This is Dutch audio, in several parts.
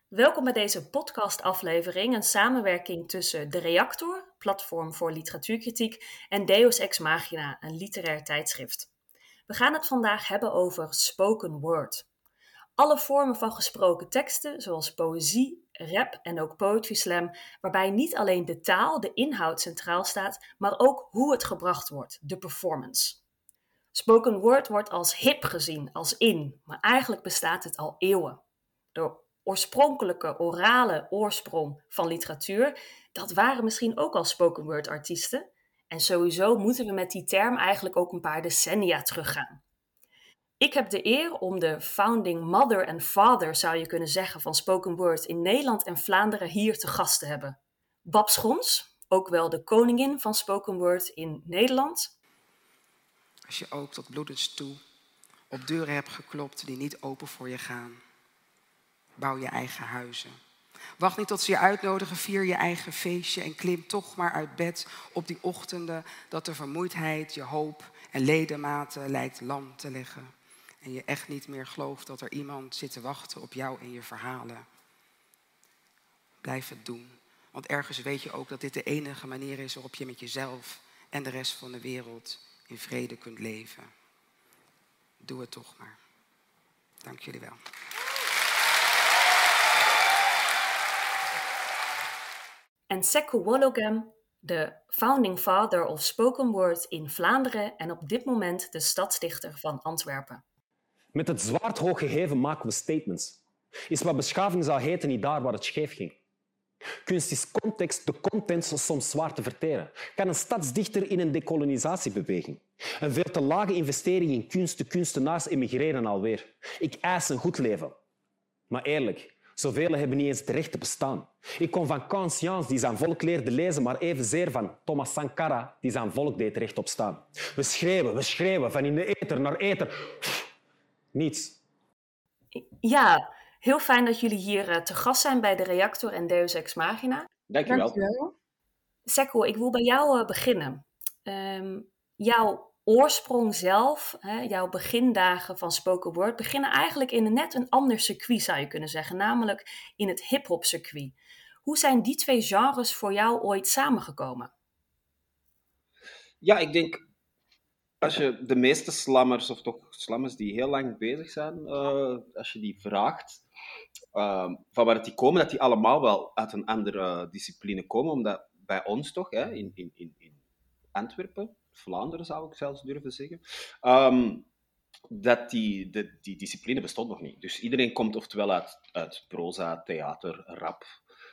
Welkom bij deze podcastaflevering, een samenwerking tussen De Reactor, platform voor literatuurkritiek, en Deus Ex Machina, een literair tijdschrift. We gaan het vandaag hebben over spoken word. Alle vormen van gesproken teksten, zoals poëzie, rap en ook poetry slam, waarbij niet alleen de taal, de inhoud centraal staat, maar ook hoe het gebracht wordt, de performance. Spoken word wordt als hip gezien, als in, maar eigenlijk bestaat het al eeuwen. De oorspronkelijke orale oorsprong van literatuur, dat waren misschien ook al spoken word artiesten. En sowieso moeten we met die term eigenlijk ook een paar decennia teruggaan. Ik heb de eer om de founding mother en father, zou je kunnen zeggen, van spoken word in Nederland en Vlaanderen hier te gast te hebben. Bab Schons, ook wel de koningin van spoken word in Nederland. Als je ook tot bloedens toe op deuren hebt geklopt die niet open voor je gaan. Bouw je eigen huizen. Wacht niet tot ze je uitnodigen, vier je eigen feestje en klim toch maar uit bed op die ochtenden dat de vermoeidheid, je hoop en ledematen lijkt lam te leggen. En je echt niet meer gelooft dat er iemand zit te wachten op jou en je verhalen. Blijf het doen, want ergens weet je ook dat dit de enige manier is waarop je met jezelf en de rest van de wereld in vrede kunt leven. Doe het toch maar. Dank jullie wel. En Sekou Woologem, de founding father of spoken word in Vlaanderen en op dit moment de stadsdichter van Antwerpen. Met het zwaard hoog geheven maken we statements. Is wat beschaving zou heten niet daar waar het scheef ging. Kunst is context, de content soms zwaar te verteren. Kan een stadsdichter in een decolonisatiebeweging. Een veel te lage investering in kunst, de kunstenaars emigreren alweer. Ik eis een goed leven. Maar eerlijk, zoveel hebben niet eens het recht te bestaan. Ik kom van Conscience, die zijn volk leerde lezen, maar evenzeer van Thomas Sankara, die zijn volk deed rechtop staan. We schreeuwen, van in de ether naar ether. Niets. Ja, heel fijn dat jullie hier te gast zijn bij De Reactor en Deus Ex Machina. Dankjewel. Sekou, ik wil bij jou beginnen. Jouw oorsprong zelf, jouw begindagen van spoken word, beginnen eigenlijk in net een ander circuit, zou je kunnen zeggen, namelijk in het hip-hop circuit. Hoe zijn die twee genres voor jou ooit samengekomen? Ja, ik denk, als je de meeste slammers, of toch slammers die heel lang bezig zijn, als je die vraagt van waar die komen, dat die allemaal wel uit een andere discipline komen, omdat bij ons toch, in Antwerpen, Vlaanderen zou ik zelfs durven zeggen, dat die discipline bestond nog niet. Dus iedereen komt oftewel uit proza, theater, rap,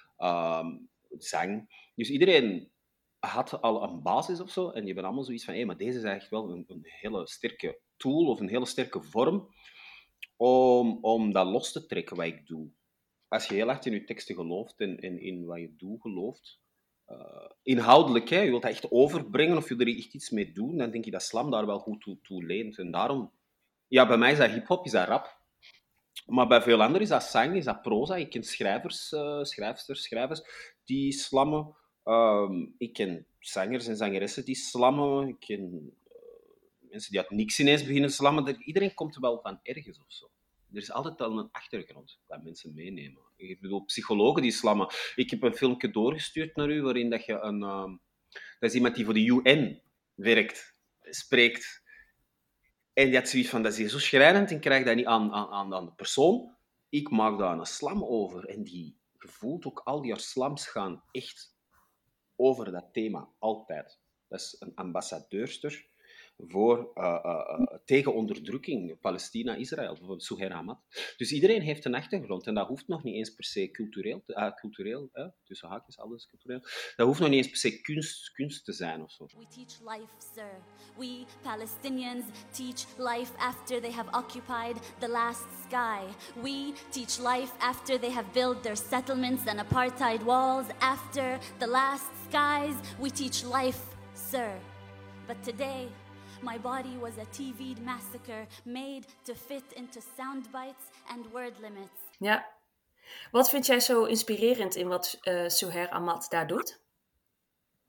zang. Dus iedereen had al een basis of zo, en die hebben allemaal zoiets van, maar deze is eigenlijk wel een hele sterke tool of een hele sterke vorm om dat los te trekken wat ik doe. Als je heel hard in je teksten gelooft en in wat je doet gelooft, inhoudelijk, je wilt dat echt overbrengen of je er echt iets mee doen, dan denk ik dat slam daar wel goed toe leent. En daarom, ja, bij mij is dat hip-hop, is dat rap. Maar bij veel anderen is dat zang, is dat proza. Ik ken schrijvers die slammen. Ik ken zangers en zangeressen die slammen. Ik ken mensen die uit niks ineens beginnen slammen. Iedereen komt er wel van ergens of zo. Er is altijd al een achtergrond dat mensen meenemen. Ik bedoel, psychologen die slammen. Ik heb een filmpje doorgestuurd naar u waarin dat je dat is iemand die voor de UN werkt, spreekt. En die had zoiets van, dat is hier zo schrijnend en krijg dat niet aan de persoon. Ik maak daar een slam over. En die voelt ook al die slams gaan echt over dat thema, altijd. Dat is een ambassadeurster voor, tegen onderdrukking, Palestina-Israël, bijvoorbeeld Suhair Hamad. Dus iedereen heeft een achtergrond en dat hoeft nog niet eens per se cultureel, tussen haakjes alles cultureel, dat hoeft nog niet eens per se kunst te zijn of zo. We teach life, sir. We Palestinians teach life after they have occupied the last sky. We teach life after they have built their settlements and apartheid walls. After the last skies, we teach life, sir. But today, my body was a TV'd massacre made to fit into sound bites and word limits. Ja. Wat vind jij zo inspirerend in wat Suhair Hamad daar doet?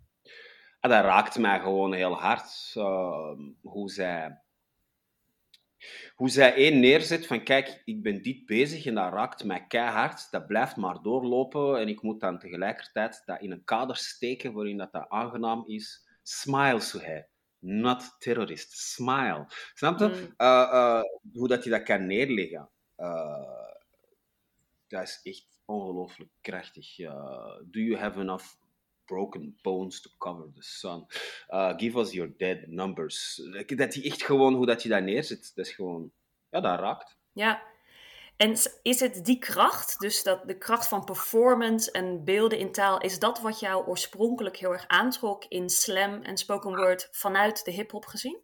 Dat raakt mij gewoon heel hard. Hoe zij Hoe zij één neerzet van, kijk, ik ben dit bezig en dat raakt mij keihard. Dat blijft maar doorlopen en ik moet dan tegelijkertijd dat in een kader steken waarin dat aangenaam is. Smile, Suhail. Not terrorist. Smile. Snap je? Hoe dat je dat kan neerleggen. Dat is echt ongelooflijk krachtig. Do you have enough broken bones to cover the sun? Give us your dead numbers. Dat die echt gewoon, hoe dat je dat neerzet, dat is gewoon, ja, dat raakt. Ja, en is het die kracht, dus dat de kracht van performance en beelden in taal, is dat wat jou oorspronkelijk heel erg aantrok in slam en spoken word vanuit de hip-hop gezien?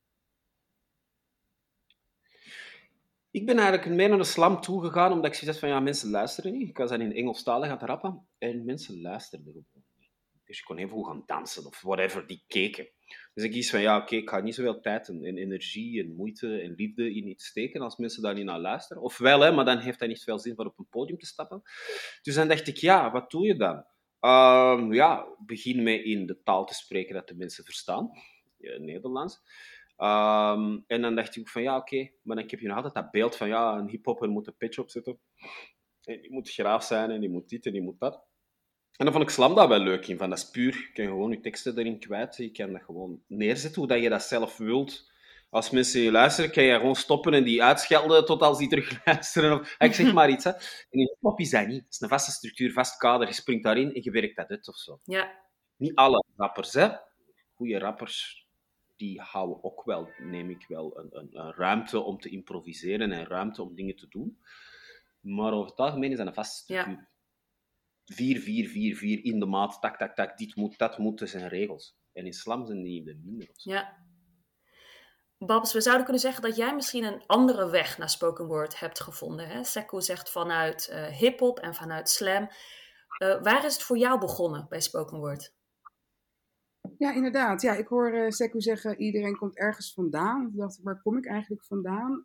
Ik ben eigenlijk meer naar de slam toegegaan, omdat ik zoiets had van, ja, mensen luisteren niet. Ik was dan in Engelstalig aan het rappen en mensen luisterden gewoon niet. Dus je kon even goed gaan dansen of whatever, die keken. Dus ik kies van, ja, oké, ik ga niet zoveel tijd en energie en moeite en liefde in iets steken als mensen daar niet naar luisteren. Of wel, hè, maar dan heeft dat niet veel zin voor op een podium te stappen. Dus dan dacht ik, ja, wat doe je dan? Ja, begin mee in de taal te spreken dat de mensen verstaan. Nederlands. En dan dacht ik van, ja, oké, maar dan heb je nog altijd dat beeld van, ja, een hiphopper moet een pitch opzetten. En die moet graaf zijn en die moet dit en die moet dat. En dan vond ik slam daar wel leuk in. Van, dat is puur, je kan gewoon je teksten erin kwijt. Je kan dat gewoon neerzetten hoe dat je dat zelf wilt. Als mensen je luisteren, kan je gewoon stoppen en die uitschelden tot als die terug luisteren. Of, ik zeg maar iets. Hè. En in hip-hop is dat niet. Het is een vaste structuur, vast kader. Je springt daarin en je werkt dat uit of zo. Ja. Niet alle rappers, hè. Goeie rappers, die houden ook wel, neem ik wel, een ruimte om te improviseren en ruimte om dingen te doen. Maar over het algemeen is dat een vaste structuur. Ja. 4, 4, 4, 4 in de maat, tak, tak, tak, dit moet, dat moet, dat zijn regels. En in slam zijn die er minder. Ja. Babs, we zouden kunnen zeggen dat jij misschien een andere weg naar spoken word hebt gevonden. Hè? Sekou zegt vanuit hip-hop en vanuit slam. Waar is het voor jou begonnen bij spoken word? Ja, inderdaad. Ja, ik hoor Sekou zeggen, iedereen komt ergens vandaan. Toen dacht ik, waar kom ik eigenlijk vandaan?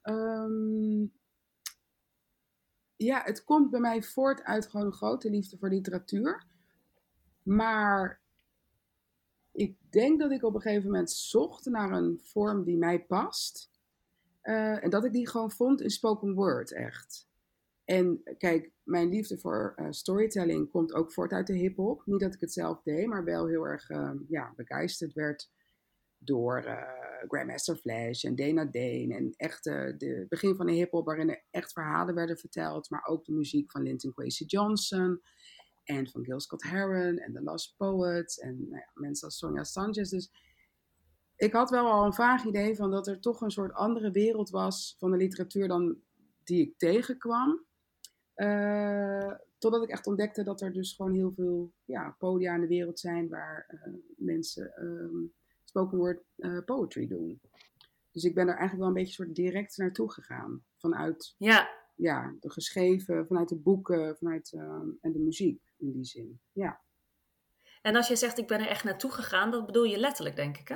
Ja, het komt bij mij voort uit gewoon een grote liefde voor literatuur. Maar ik denk dat ik op een gegeven moment zocht naar een vorm die mij past. En dat ik die gewoon vond in spoken word, echt. En kijk, mijn liefde voor storytelling komt ook voort uit de hip-hop. Niet dat ik het zelf deed, maar wel heel erg begeisterd werd door Grandmaster Flash en Dana Dane. En echt de begin van de hip-hop, waarin er echt verhalen werden verteld. Maar ook de muziek van Linton Kwesi Johnson en van Gil Scott-Heron en The Lost Poets en mensen als Sonia Sanchez. Dus ik had wel al een vaag idee van dat er toch een soort andere wereld was van de literatuur dan die ik tegenkwam. Totdat ik echt ontdekte dat er dus gewoon heel veel podia in de wereld zijn waar mensen spoken word poetry doen. Dus ik ben er eigenlijk wel een beetje soort direct naartoe gegaan. Vanuit de geschreven, vanuit de boeken, vanuit en de muziek in die zin. Ja. En als je zegt ik ben er echt naartoe gegaan, dat bedoel je letterlijk, denk ik, hè?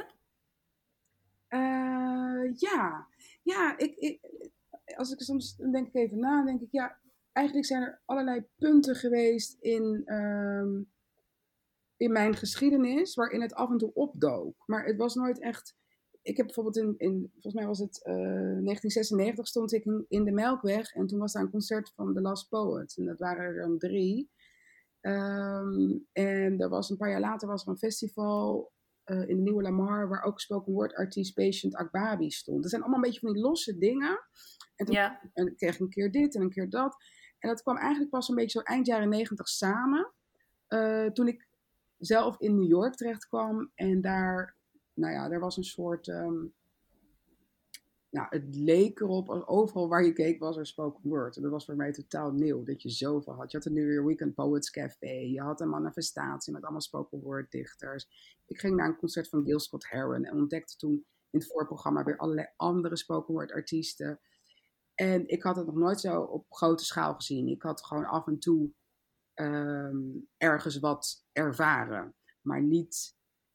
Als ik soms dan denk ik even na, denk ik eigenlijk zijn er allerlei punten geweest in mijn geschiedenis waarin het af en toe opdook. Maar het was nooit echt. Ik heb bijvoorbeeld volgens mij was het 1996 stond ik in de Melkweg en toen was daar een concert van The Lost Poets en dat waren er dan 3. En er was een paar jaar later was er een festival in de Nieuwe Lamar waar ook spoken word artiest Patient Akbabi stond. Dat zijn allemaal een beetje van die losse dingen. En toen kreeg ik een keer dit en een keer dat. En dat kwam eigenlijk pas een beetje zo eind jaren 90 samen. Toen ik zelf in New York terecht kwam en daar was een soort. Het leek erop, overal waar je keek was er spoken word. En dat was voor mij totaal nieuw, dat je zoveel had. Je had het nu weer Weekend Poets Café, je had een manifestatie met allemaal spoken word dichters. Ik ging naar een concert van Gil Scott-Heron en ontdekte toen in het voorprogramma weer allerlei andere spoken word artiesten. En ik had het nog nooit zo op grote schaal gezien. Ik had gewoon af en toe ergens wat ervaren, maar niet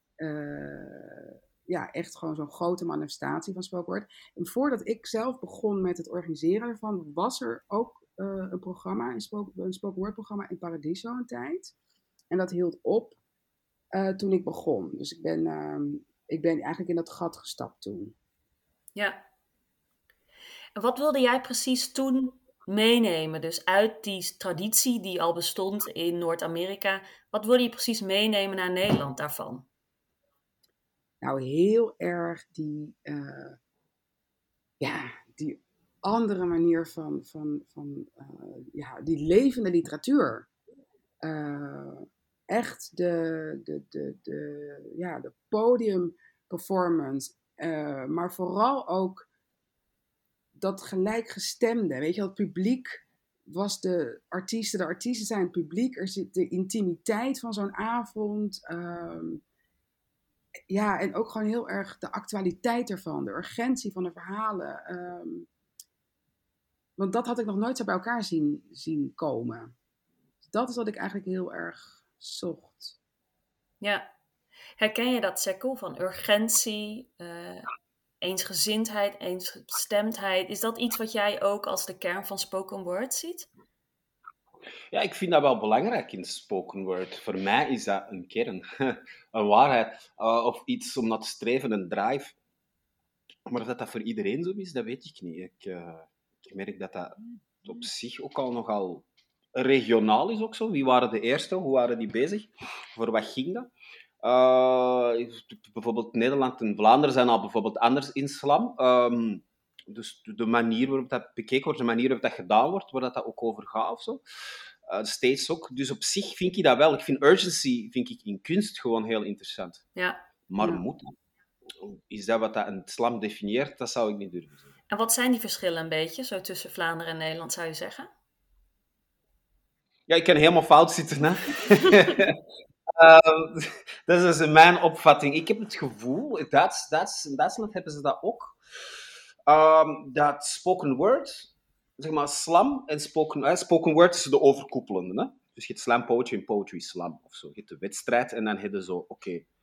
echt gewoon zo'n grote manifestatie van spoken word. En voordat ik zelf begon met het organiseren ervan, was er ook een programma, een spoken word programma in Paradiso een tijd. En dat hield op toen ik begon. Dus ik ben eigenlijk in dat gat gestapt toen. Ja. En wat wilde jij precies toen meenemen? Dus uit die traditie die al bestond in Noord-Amerika, wat wilde je precies meenemen naar Nederland daarvan? Nou, heel erg die andere manier van die levende literatuur. Echt de podiumperformance. Maar vooral ook dat gelijkgestemde. Weet je, het publiek was de artiesten zijn het publiek. Er zit de intimiteit van zo'n avond. En ook gewoon heel erg de actualiteit ervan. De urgentie van de verhalen. Want dat had ik nog nooit zo bij elkaar zien komen. Dat is wat ik eigenlijk heel erg zocht. Ja. Herken je dat, Sekkel, van urgentie, eensgezindheid, eensgestemdheid? Is dat iets wat jij ook als de kern van spoken word ziet? Ja, ik vind dat wel belangrijk in spoken word. Voor mij is dat een kern, een waarheid, of iets om naar te streven, een drive. Maar of dat voor iedereen zo is, dat weet ik niet. Ik merk dat dat op zich ook al nogal regionaal is ook zo. Wie waren de eerste? Hoe waren die bezig? Voor wat ging dat? Bijvoorbeeld Nederland en Vlaanderen zijn al bijvoorbeeld anders in slam. Dus de manier waarop dat bekeken wordt, de manier waarop dat gedaan wordt, waar dat ook over gaat of zo. Steeds ook. Dus op zich vind ik dat wel. Ik vind urgency in kunst gewoon heel interessant. Ja. Maar moet dat? Is dat wat dat een slam definieert? Dat zou ik niet durven zeggen. En wat zijn die verschillen een beetje, zo tussen Vlaanderen en Nederland, zou je zeggen? Ja, ik kan helemaal fout zitten, hè. Dat is dus mijn opvatting. Ik heb het gevoel, in Duitsland hebben ze dat ook, dat spoken word, zeg maar slam en spoken word is de overkoepelende. Hè? Dus je hebt slam poetry en poetry slam of zo. Je hebt de wedstrijd en dan heb je zo,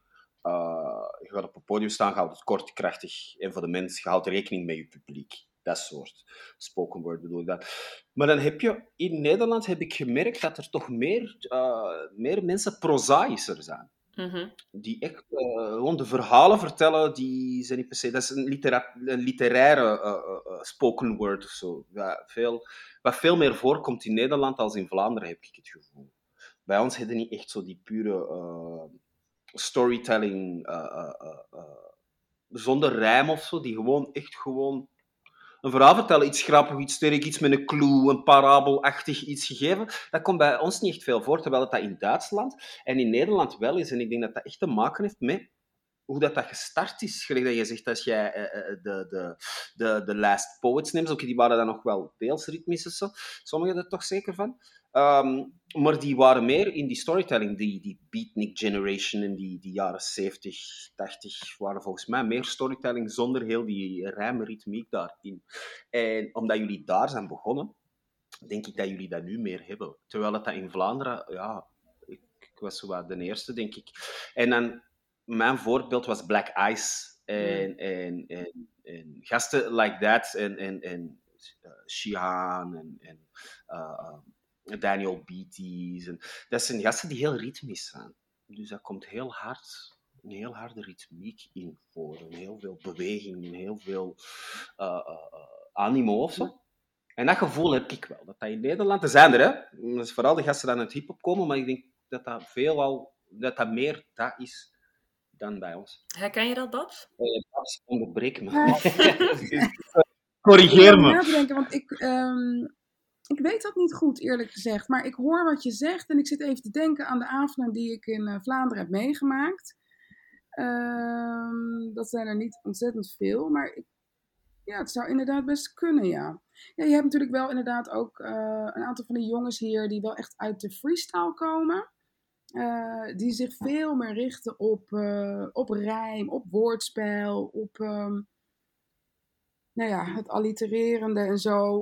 je gaat op een podium staan, je houdt het kort, krachtig en voor de mens, je houdt rekening met je publiek. Dat soort spoken word bedoel ik dat. Maar dan heb je, in Nederland heb ik gemerkt dat er toch meer mensen prozaïscher zijn. Mm-hmm. Die echt gewoon de verhalen vertellen, die zijn niet per se... Dat is een literaire spoken word of zo. Wat veel meer voorkomt in Nederland als in Vlaanderen, heb ik het gevoel. Bij ons hebben niet echt zo die pure storytelling zonder rijm of zo, die gewoon een verhaal vertellen, iets grappig, iets sterk, iets met een clue, een parabelachtig iets gegeven. Dat komt bij ons niet echt veel voor, terwijl het dat in Duitsland en in Nederland wel is. En ik denk dat dat echt te maken heeft met hoe dat gestart is. Gelijk dat je zegt, als jij de Last Poets neemt, die waren dan nog wel deels ritmisch of zo. Sommigen er toch zeker van. Maar die waren meer in die storytelling, die beatnik generation in die jaren 70, 80, waren volgens mij meer storytelling zonder heel die rijmritmiek daarin. En omdat jullie daar zijn begonnen, denk ik dat jullie dat nu meer hebben. Terwijl dat in Vlaanderen, ja, ik was zo wat de eerste, denk ik. En dan, mijn voorbeeld was Black Ice en gasten like that en Shihan en Daniel Beatties. Dat zijn gasten die heel ritmisch zijn. Dus dat komt een heel harde ritmiek in voor. En heel veel beweging, en heel veel animo of zo. En dat gevoel heb ik wel. Dat in Nederland, er zijn er, hè. Dat is vooral de gasten die aan het hip-hop komen, maar ik denk dat meer dat is dan bij ons. Herken je dat, Babs? Babs, onderbreek me. Corrigeer me. Nadenken, want ik weet dat niet goed, eerlijk gezegd. Maar ik hoor wat je zegt en ik zit even te denken aan de avonden die ik in Vlaanderen heb meegemaakt. Dat zijn er niet ontzettend veel, maar het zou inderdaad best kunnen, ja. Ja, je hebt natuurlijk wel inderdaad ook een aantal van die jongens hier die wel echt uit de freestyle komen. Die zich veel meer richten op rijm, op woordspel, op het allitererende en zo.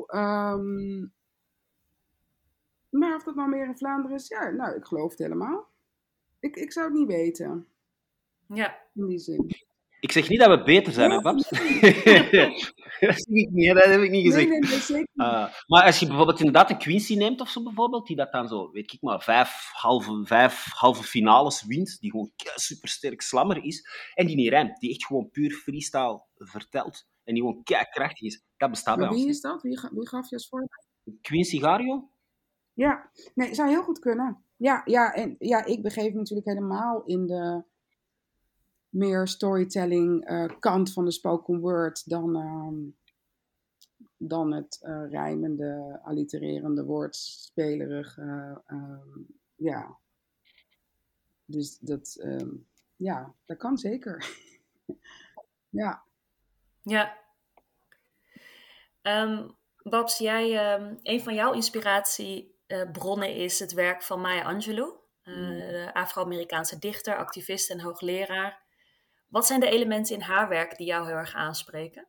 Maar of dat nou meer in Vlaanderen is, ja, nou, ik geloof het helemaal. Ik zou het niet weten. Ja. In die zin. Ik zeg niet dat we beter zijn, hè, Babs? Dat heb ik niet gezegd. Nee, zeker niet. Maar als je bijvoorbeeld inderdaad een Quincy neemt of zo bijvoorbeeld, die dat dan zo, weet ik maar, vijf halve finales wint, die gewoon supersterk slammer is, en die niet rijmt, die echt gewoon puur freestyle vertelt, en die gewoon krachtig is, Dat bestaat bij Maar ons wie niet. is dat? Wie gaf je als voorbeeld? Quincy Gario? Ja, nee, zou heel goed kunnen. Ja, ik begeef me natuurlijk helemaal in de meer storytelling kant van de spoken word dan het rijmende, allitererende, woordspelerige. Ja. Dus dat kan zeker. Ja. Ja. Babs, een van jouw inspiratiebronnen is het werk van Maya Angelou, de Afro-Amerikaanse dichter, activist en hoogleraar. Wat zijn de elementen in haar werk die jou heel erg aanspreken?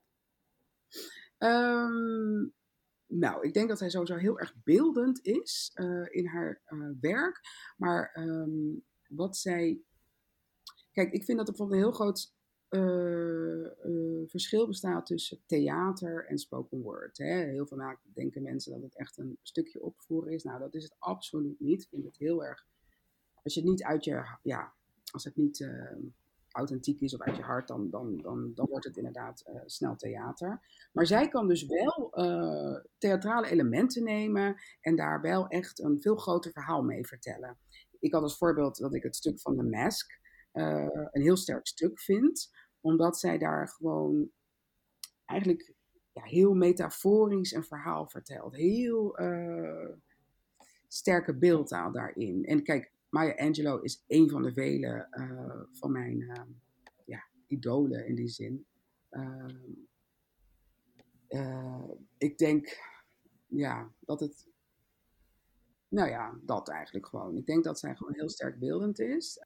Nou, ik denk dat zij sowieso heel erg beeldend is in haar werk. Maar wat zij... Kijk, ik vind dat er bijvoorbeeld een heel groot verschil bestaat tussen theater en spoken word. Hè. Heel vaak denken mensen dat het echt een stukje opvoeren is. Nou, dat is het absoluut niet. Ik vind het heel erg... Als je het niet uit je... Ja, als het niet authentiek is of uit je hart, dan wordt het inderdaad snel theater. Maar zij kan dus wel theatrale elementen nemen en daar wel echt een veel groter verhaal mee vertellen. Ik had als voorbeeld dat ik het stuk van The Mask een heel sterk stuk vind, omdat zij daar gewoon eigenlijk heel metaforisch een verhaal vertelt. Heel sterke beeldtaal daarin. En kijk, Maya Angelou is een van de vele van mijn idolen in die zin. Ik denk dat het... Nou ja, dat eigenlijk gewoon. Ik denk dat zij gewoon heel sterk beeldend is.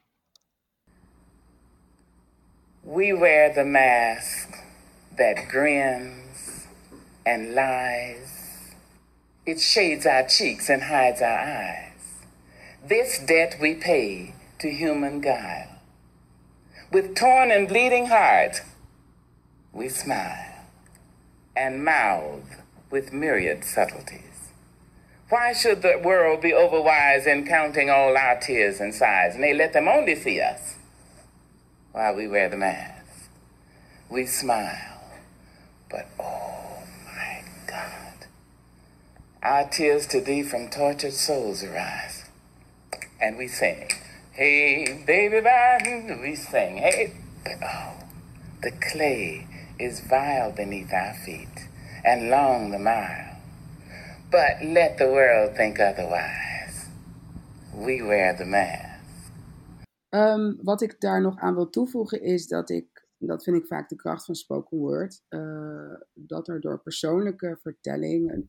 We wear the mask that grins and lies. It shades our cheeks and hides our eyes. This debt we pay to human guile. With torn and bleeding heart, we smile and mouth with myriad subtleties. Why should the world be overwise in counting all our tears and sighs? And they let them only see us while we wear the mask. We smile, but oh my God, our tears to thee from tortured souls arise. And we sing, hey, baby, we sing, hey, but oh, the clay is vile beneath our feet, and long the mile. But let the world think otherwise. We wear the mask. Wat ik daar nog aan wil toevoegen is dat vind ik vaak de kracht van spoken word, dat er door persoonlijke vertelling een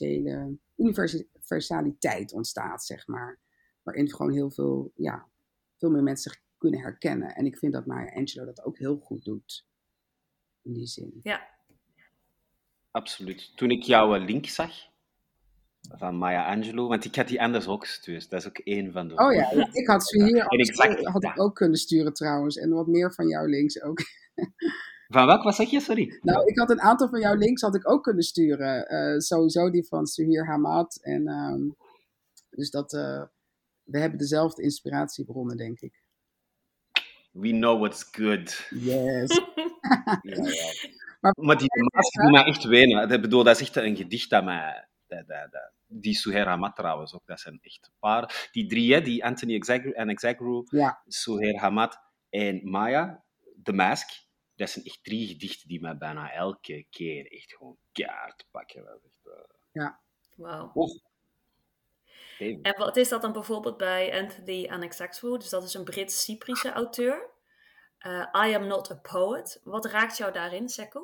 universaliteit ontstaat, zeg maar. Waarin gewoon heel veel meer mensen zich kunnen herkennen. En ik vind dat Maya Angelou dat ook heel goed doet. In die zin. Ja. Absoluut. Toen ik jouw link zag van Maya Angelou, want ik had die anders ook gestuurd. Dat is ook één van de... Oh ja, ik had ze hier ik ook kunnen sturen trouwens. En wat meer van jouw links ook. Van welk? Wat zeg je? Sorry. Nou, ik had een aantal van jouw links had ik ook kunnen sturen. Sowieso die van Suhir Hamad. En dus dat... we hebben dezelfde inspiratiebronnen, denk ik. We know what's good. Yes. Ja. Maar die mask doet mij echt wenen. Ik bedoel, dat is echt een gedicht dat mij... Die Suhir Hamad trouwens ook, dat zijn echt een paar. Die drie, hè, die Anthony Exagru, Suhir Hamad en Maya, The Mask, dat zijn echt 3 gedichten die mij bijna elke keer echt gewoon keihard pakken. Dat is echt, Ja. Wauw. Even. En wat is dat dan bijvoorbeeld bij Anthony Exagru? Dus dat is een Brits-Cyprische auteur. I am not a poet. Wat raakt jou daarin, Sekou?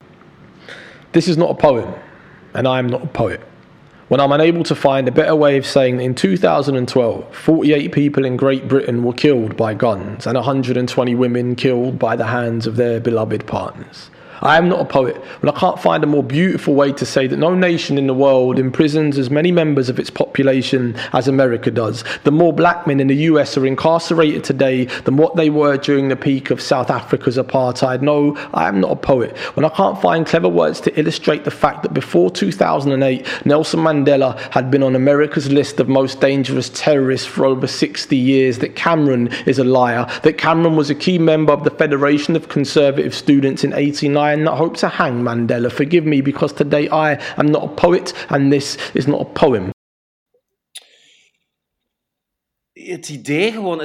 This is not a poem, and I am not a poet. When I'm unable to find a better way of saying that in 2012, 48 people in Great Britain were killed by guns and 120 women killed by the hands of their beloved partners. I am not a poet, but I can't find a more beautiful way to say that no nation in the world imprisons as many members of its population as America does. The more black men in the US are incarcerated today than what they were during the peak of South Africa's apartheid. No, I am not a poet. When I can't find clever words to illustrate the fact that before 2008, Nelson Mandela had been on America's list of most dangerous terrorists for over 60 years, that Cameron is a liar, that Cameron was a key member of the Federation of Conservative Students in 89 and I hope to hang Mandela. Forgive me because today I am not a poet and this is not a poem. Het idee gewoon,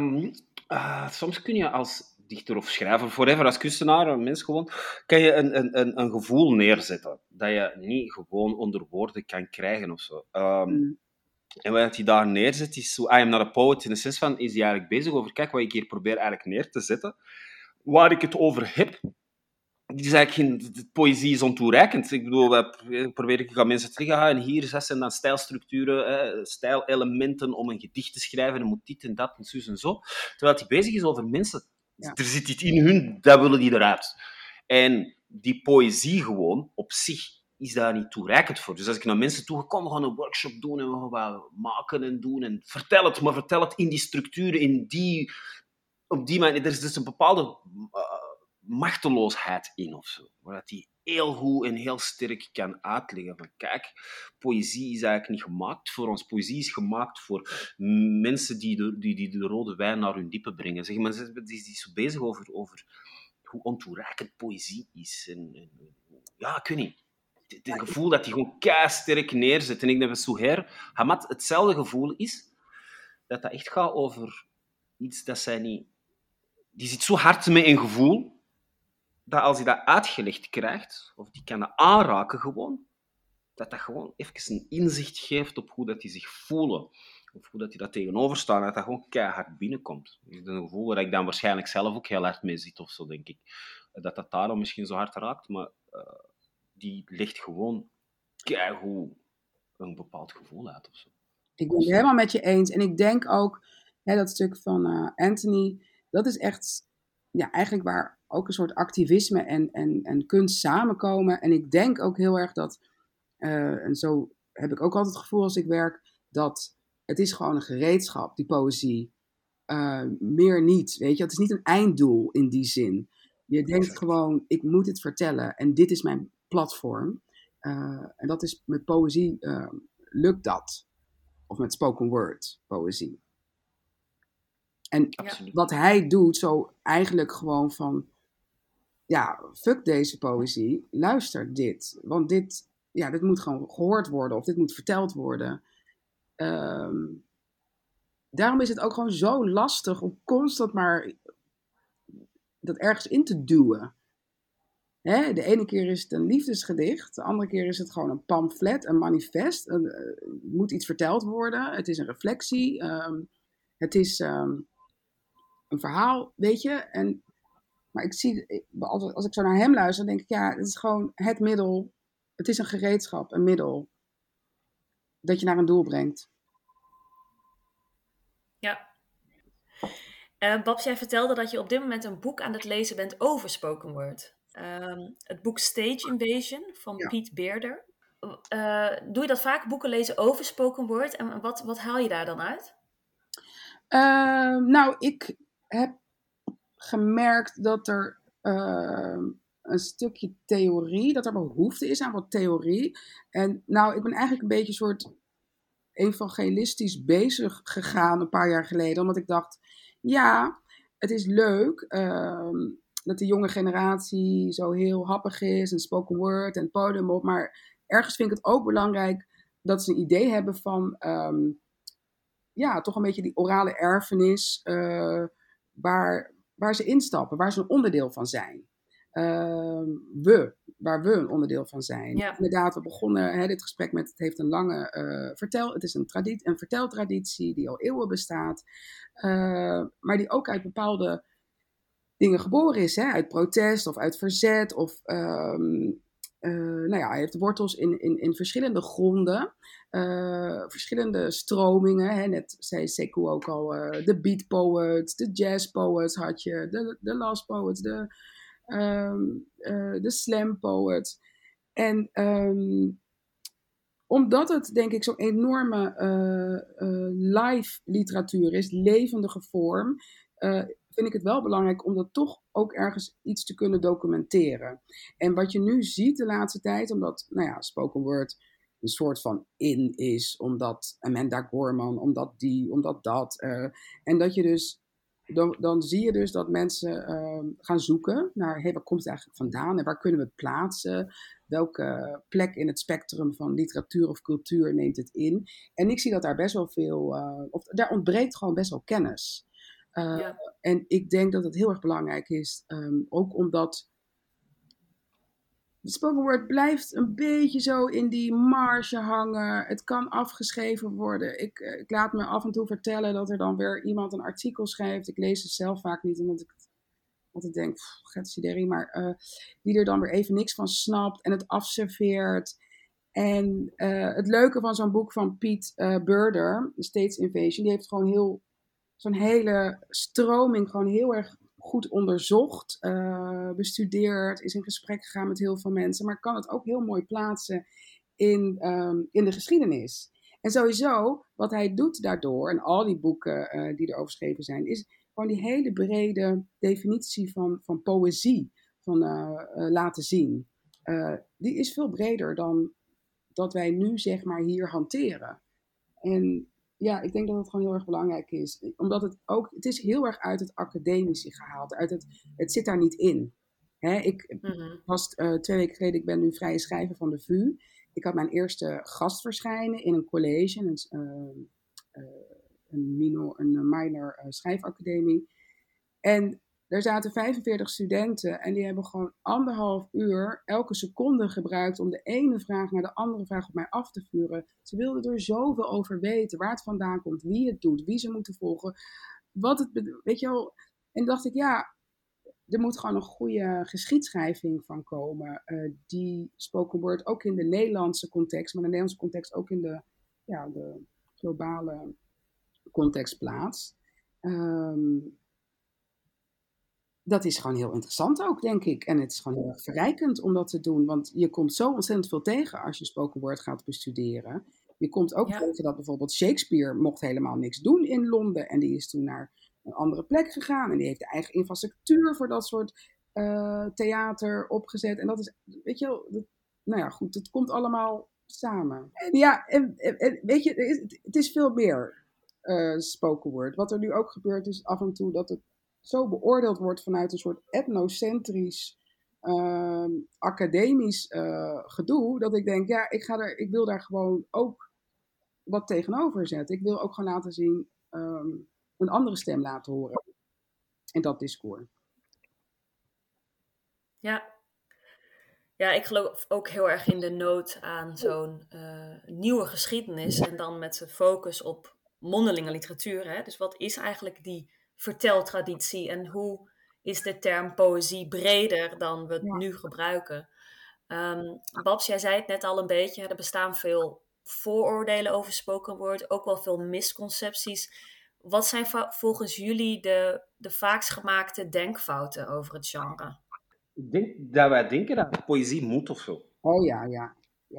soms kun je als dichter of schrijver, forever als kunstenaar, een mens gewoon, kan je een gevoel neerzetten dat je niet gewoon onder woorden kan krijgen of zo. En wat hij daar neerzet, is zo, I am not a poet, in de sens van, is hij eigenlijk bezig over, kijk, wat ik hier probeer eigenlijk neer te zetten, waar ik het over heb, die is eigenlijk geen, de poëzie is ontoereikend. Ik bedoel, probeer ik aan mensen te zeggen, en hier zijn dan stijlstructuren, stijlelementen om een gedicht te schrijven, en moet dit en dat en zus en zo. Terwijl hij bezig is over mensen. Ja. Er zit iets in hun, dat willen die eruit. En die poëzie gewoon, op zich, is daar niet toereikend voor. Dus als ik naar mensen toe kom, we gaan een workshop doen en we gaan wat maken en doen en vertel het in die structuren, op die manier. Er is dus een bepaalde machteloosheid in of zo, waar hij heel goed en heel sterk kan uitleggen van kijk, poëzie is eigenlijk niet gemaakt voor ons. Poëzie is gemaakt voor mensen die de rode wijn naar hun dippen brengen. Zeg maar, die is zo bezig over hoe ontoereikend poëzie is. Ja, ik weet niet. Het gevoel dat hij gewoon keisterk neerzet. En ik denk dat Suhair Hammad hetzelfde gevoel is, dat echt gaat over iets dat zij niet... Die zit zo hard met een gevoel, dat als hij dat uitgelegd krijgt, of die kan dat aanraken gewoon, dat gewoon even een inzicht geeft op hoe dat die zich voelen. Of hoe dat die dat tegenover staan, dat dat gewoon keihard binnenkomt. Dat is een gevoel waar ik dan waarschijnlijk zelf ook heel hard mee zit, of zo, denk ik. Dat daarom misschien zo hard raakt, maar die legt gewoon keigoed een bepaald gevoel uit, of zo. Ik ben het helemaal met je eens. En ik denk ook, dat stuk van Anthony, dat is echt, ja, eigenlijk waar ook een soort activisme en kunst samenkomen. En ik denk ook heel erg dat, en zo heb ik ook altijd het gevoel als ik werk, dat het is gewoon een gereedschap, die poëzie. Meer niet, weet je. Het is niet een einddoel in die zin. Je denkt gewoon, ik moet het vertellen en dit is mijn platform. En dat is met poëzie, lukt dat. Of met spoken word poëzie. En wat hij doet, zo eigenlijk gewoon van, ja, fuck deze poëzie, luister dit. Want dit moet gewoon gehoord worden of dit moet verteld worden. Daarom is het ook gewoon zo lastig om constant maar dat ergens in te duwen. De ene keer is het een liefdesgedicht, de andere keer is het gewoon een pamflet, een manifest. Er moet iets verteld worden, het is een reflectie, het is een verhaal, weet je. Maar ik zie, als ik zo naar hem luister, denk ik, ja, het is gewoon het middel, het is een gereedschap, een middel, dat je naar een doel brengt. Ja. Babs, jij vertelde dat je op dit moment een boek aan het lezen bent over spoken word. Het boek Stage Invasion van Piet Beerder. Doe je dat vaak, boeken lezen over spoken word? En wat haal je daar dan uit? Nou, ik heb gemerkt dat er een stukje theorie, dat er behoefte is aan wat theorie. En nou, ik ben eigenlijk een beetje een soort evangelistisch bezig gegaan een paar jaar geleden. Omdat ik dacht, ja, het is leuk dat de jonge generatie zo heel happig is en spoken word en podium op. Maar ergens vind ik het ook belangrijk dat ze een idee hebben van, toch een beetje die orale erfenis waar ze instappen, waar ze een onderdeel van zijn. Waar we een onderdeel van zijn. Ja. Inderdaad, we begonnen dit gesprek met, het heeft een lange het is een verteltraditie die al eeuwen bestaat, maar die ook uit bepaalde dingen geboren is, uit protest of uit verzet of hij heeft wortels in verschillende gronden, verschillende stromingen. Net zei Sekou ook al, de beat poets, de jazz poets had je, de last poets, de slam poets. En omdat het, denk ik, zo'n enorme live literatuur is, levendige vorm, vind ik het wel belangrijk om dat toch ook ergens iets te kunnen documenteren. En wat je nu ziet de laatste tijd, omdat spoken word een soort van in is, omdat Amanda Gorman, omdat dat. En dat je dus dan zie je dus dat mensen gaan zoeken naar, waar komt het eigenlijk vandaan en waar kunnen we het plaatsen? Welke plek in het spectrum van literatuur of cultuur neemt het in? En ik zie dat daar best wel veel, of daar ontbreekt gewoon best wel kennis. En ik denk dat het heel erg belangrijk is, ook omdat het spoken word blijft een beetje zo in die marge hangen. Het kan afgeschreven worden. Ik laat me af en toe vertellen dat er dan weer iemand een artikel schrijft. Ik lees het zelf vaak niet, omdat ik altijd denk, getsideri, maar die er dan weer even niks van snapt en het afserveert. En het leuke van zo'n boek van Piet Burder, The States Invasion, die heeft gewoon zo'n hele stroming gewoon heel erg goed onderzocht, bestudeerd, is in gesprek gegaan met heel veel mensen, maar kan het ook heel mooi plaatsen in de geschiedenis. En sowieso, wat hij doet daardoor, en al die boeken die erover geschreven zijn, is gewoon die hele brede definitie van poëzie laten zien. Die is veel breder dan dat wij nu zeg maar hier hanteren. En ja, ik denk dat het gewoon heel erg belangrijk is. Omdat het is heel erg uit het academische gehaald. Het zit daar niet in. Ik was 2 weken geleden, ik ben nu vrije schrijver van de VU. Ik had mijn eerste gastverschijnen in een college, een minor schrijfacademie. En er zaten 45 studenten en die hebben gewoon 1,5 uur elke seconde gebruikt om de ene vraag naar de andere vraag op mij af te vuren. Ze wilden er zoveel over weten, waar het vandaan komt, wie het doet, wie ze moeten volgen, weet je wel. En dacht ik, ja, er moet gewoon een goede geschiedschrijving van komen, die spoken word ook in de Nederlandse context, maar de Nederlandse context ook in de globale context plaatst. Dat is gewoon heel interessant ook, denk ik. En het is gewoon heel erg verrijkend om dat te doen. Want je komt zo ontzettend veel tegen als je spoken word gaat bestuderen. Je komt ook tegen dat bijvoorbeeld Shakespeare mocht helemaal niks doen in Londen. En die is toen naar een andere plek gegaan. En die heeft de eigen infrastructuur voor dat soort theater opgezet. En dat is, weet je wel, nou ja, goed, het komt allemaal samen. En ja, en weet je, het is veel meer spoken word. Wat er nu ook gebeurt is af en toe dat het zo beoordeeld wordt vanuit een soort etnocentrisch, academisch gedoe, dat ik denk, ja, ik wil daar gewoon ook wat tegenover zetten. Ik wil ook gewoon laten zien, een andere stem laten horen in dat discours. Ja, ik geloof ook heel erg in de nood aan zo'n nieuwe geschiedenis en dan met de focus op mondelinge literatuur. Hè? Dus wat is eigenlijk die verteltraditie en hoe is de term poëzie breder dan we het nu gebruiken? Babs, jij zei het net al een beetje, er bestaan veel vooroordelen over spoken word, ook wel veel misconcepties. Wat zijn volgens jullie de vaakst gemaakte denkfouten over het genre? Ik denk dat wij denken dat poëzie moet of zo. Oh ja.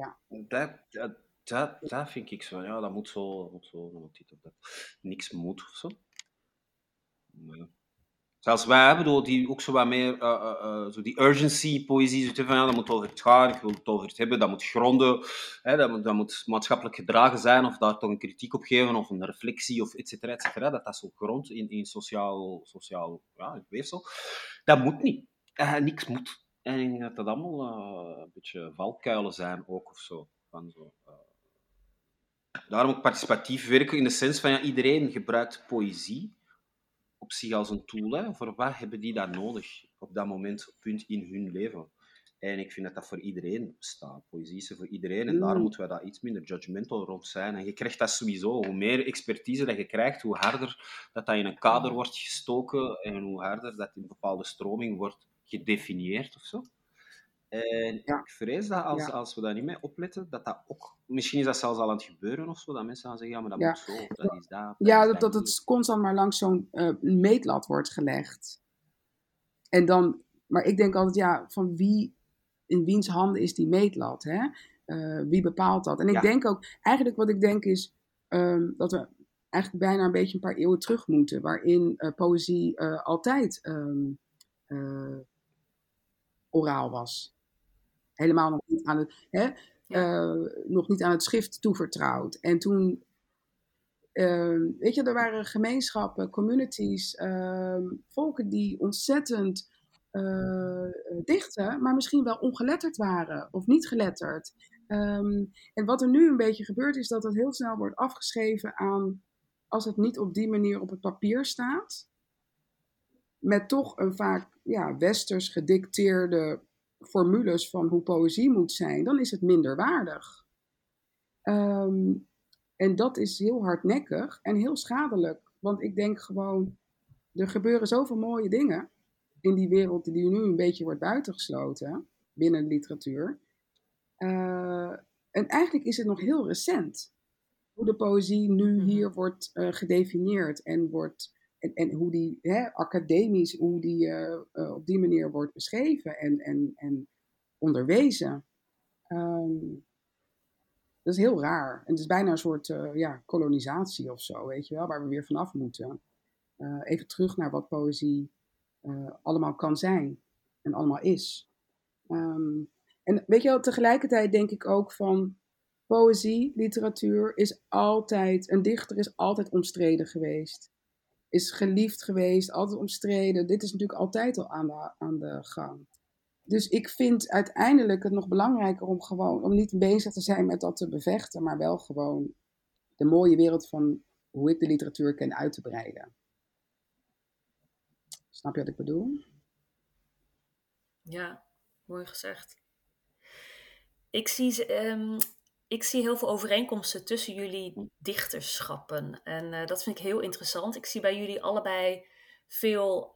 Dat vind ik zo. Ja, dat moet zo, dat moet dit of dat. Niks moet of zo. Nee. Zelfs wij hebben die ook zo wat meer zo die urgency poëzie, zo van ja, dat moet over het gaan, ik wil het over het hebben, dat moet gronden, hè, dat moet maatschappelijk gedragen zijn of daar toch een kritiek op geven of een reflectie of et cetera, dat zo grondt in sociaal weefsel. Dat moet niet. Niks moet. En ik denk dat allemaal een beetje valkuilen zijn ook of zo. Van zo daarom ook participatief werken in de sens van ja, iedereen gebruikt poëzie op zich als een tool. Hè. Voor wat hebben die dat nodig op dat punt in hun leven? En ik vind dat dat voor iedereen bestaat. Poëzie is er voor iedereen en daarom moeten we daar iets minder judgmental rond zijn. En je krijgt dat sowieso. Hoe meer expertise dat je krijgt, hoe harder dat in een kader wordt gestoken en hoe harder dat in een bepaalde stroming wordt gedefinieerd of zo. En ik vrees dat als we daar niet mee opletten, dat ook... Misschien is dat zelfs al aan het gebeuren of zo, dat mensen gaan zeggen, ja, maar dat moet zo, of dat is dat. Dat het constant maar langs zo'n meetlat wordt gelegd. En dan... Maar ik denk altijd, ja, van in wiens handen is die meetlat, hè? Wie bepaalt dat? En ik denk ook... Eigenlijk wat ik denk is dat we eigenlijk bijna een beetje een paar eeuwen terug moeten, waarin poëzie altijd oraal was. Helemaal nog niet aan het, nog niet aan het schrift toevertrouwd. En toen Weet je, er waren gemeenschappen, communities, volken die ontzettend dichten, maar misschien wel ongeletterd waren of niet geletterd. En wat er nu een beetje gebeurt, is dat het heel snel wordt afgeschreven aan, als het niet op die manier op het papier staat, met toch een vaak westers gedicteerde formules van hoe poëzie moet zijn, dan is het minder waardig. En dat is heel hardnekkig en heel schadelijk. Want ik denk gewoon, er gebeuren zoveel mooie dingen in die wereld die nu een beetje wordt buitengesloten binnen de literatuur. En eigenlijk is het nog heel recent hoe de poëzie nu hier wordt gedefinieerd en hoe die academisch, hoe die op die manier wordt beschreven en onderwezen. Dat is heel raar. En het is bijna een soort kolonisatie of zo, weet je wel, waar we weer vanaf moeten. Even terug naar wat poëzie allemaal kan zijn en allemaal is. En weet je wel, tegelijkertijd denk ik ook van poëzie, literatuur is altijd, een dichter is altijd omstreden geweest. Is geliefd geweest, altijd omstreden. Dit is natuurlijk altijd al aan de gang. Dus ik vind uiteindelijk het nog belangrijker om niet bezig te zijn met dat te bevechten, maar wel gewoon de mooie wereld van hoe ik de literatuur ken uit te breiden. Snap je wat ik bedoel? Ja, mooi gezegd. Ik zie heel veel overeenkomsten tussen jullie dichterschappen. En dat vind ik heel interessant. Ik zie bij jullie allebei veel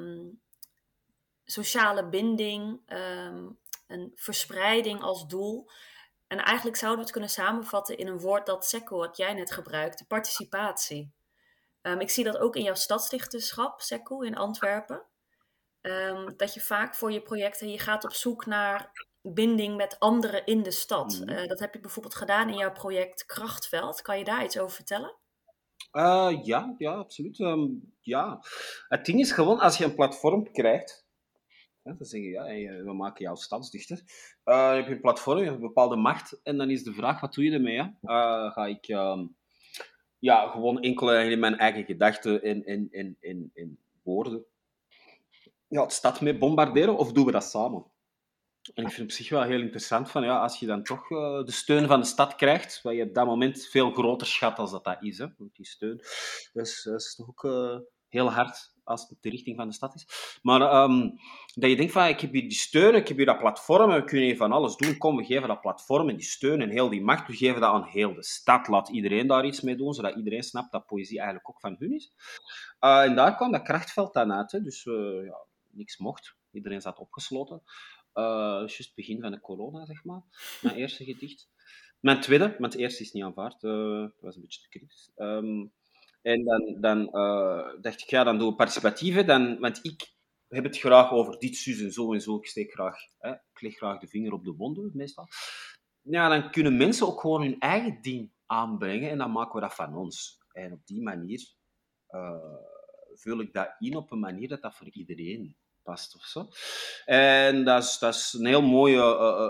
sociale binding, een verspreiding als doel. En eigenlijk zouden we het kunnen samenvatten in een woord dat Sekko, wat jij net gebruikte, participatie. Ik zie dat ook in jouw stadsdichterschap, Sekko, in Antwerpen. Dat je vaak voor je projecten, je gaat op zoek naar binding met anderen in de stad. Dat heb je bijvoorbeeld gedaan in jouw project Krachtveld. Kan je daar iets over vertellen? Ja, absoluut. Ja. Het ding is gewoon, als je een platform krijgt, dan zeg je, we maken jou stadsdichter. Je hebt een platform, je hebt een bepaalde macht, en dan is de vraag, wat doe je ermee? Hè? Ga ik gewoon enkel in mijn eigen gedachten en woorden het stad mee bombarderen, of doen we dat samen? En ik vind het op zich wel heel interessant van, als je dan toch de steun van de stad krijgt, wat je op dat moment veel groter schat als dat is, hè, die steun. Dus dat is toch ook heel hard als het de richting van de stad is. Maar dat je denkt van, ik heb hier die steun, ik heb hier dat platform, en we kunnen hier van alles doen. Kom, we geven dat platform en die steun en heel die macht, we geven dat aan heel de stad. Laat iedereen daar iets mee doen, zodat iedereen snapt dat poëzie eigenlijk ook van hun is. En daar kwam dat krachtveld dan uit. Hè. Dus niks mocht. Iedereen zat opgesloten. Juist begin van de corona, zeg maar. Mijn eerste gedicht. Mijn tweede, want het eerste is niet aanvaard. Dat was een beetje te kritisch. En dan dacht ik, dan doen we participatieve. Want ik heb het graag over dit, zus en zo en zo. Ik leg graag de vinger op de wonden, meestal. Ja, dan kunnen mensen ook gewoon hun eigen ding aanbrengen. En dan maken we dat van ons. En op die manier vul ik dat in op een manier dat voor iedereen past of zo. En dat is een heel mooie...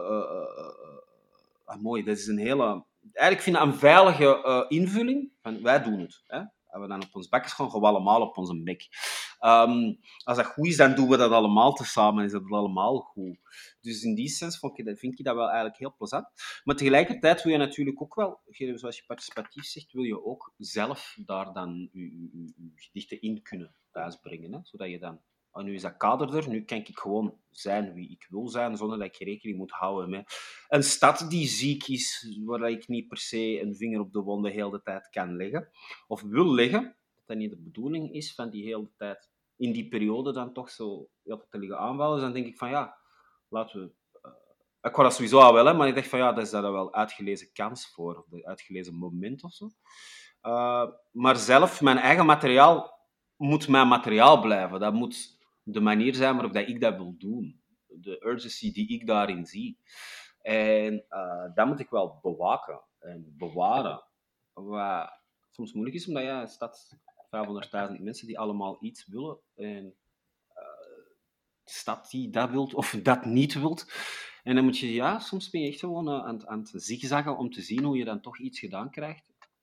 dat is een hele... Eigenlijk vind ik een veilige invulling. Van, wij doen het. Hè? Als we dan op ons bek is, gaan we allemaal op onze bek. Als dat goed is, dan doen we dat allemaal tezamen. Is dat allemaal goed. Dus in die sens vind ik dat wel eigenlijk heel plezant. Maar tegelijkertijd wil je natuurlijk ook wel, zoals je participatief zegt, wil je ook zelf daar dan je gedichten in kunnen thuisbrengen. Hè? Zodat je dan... nu is dat kader er, nu kan ik gewoon zijn wie ik wil zijn, zonder dat ik rekening moet houden met een stad die ziek is, waar ik niet per se een vinger op de wonden heel de tijd kan leggen, of wil leggen, dat dat niet de bedoeling is van die hele tijd, in die periode dan toch zo te liggen aanvallen. Dus dan denk ik van, laten we... ik wou dat sowieso al wel, hè, maar ik dacht van, dat is daar wel uitgelezen kans voor, of de uitgelezen moment of zo. Maar zelf, mijn eigen materiaal moet mijn materiaal blijven. Dat moet de manier zijn waarop dat ik dat wil doen. De urgency die ik daarin zie. En dat moet ik wel bewaken en bewaren. Wat soms moeilijk is, omdat een stad 500.000 mensen die allemaal iets willen. En de stad die dat wilt of dat niet wilt. En dan moet je, soms ben je echt gewoon aan het zigzaggen om te zien hoe je dan toch iets gedaan krijgt.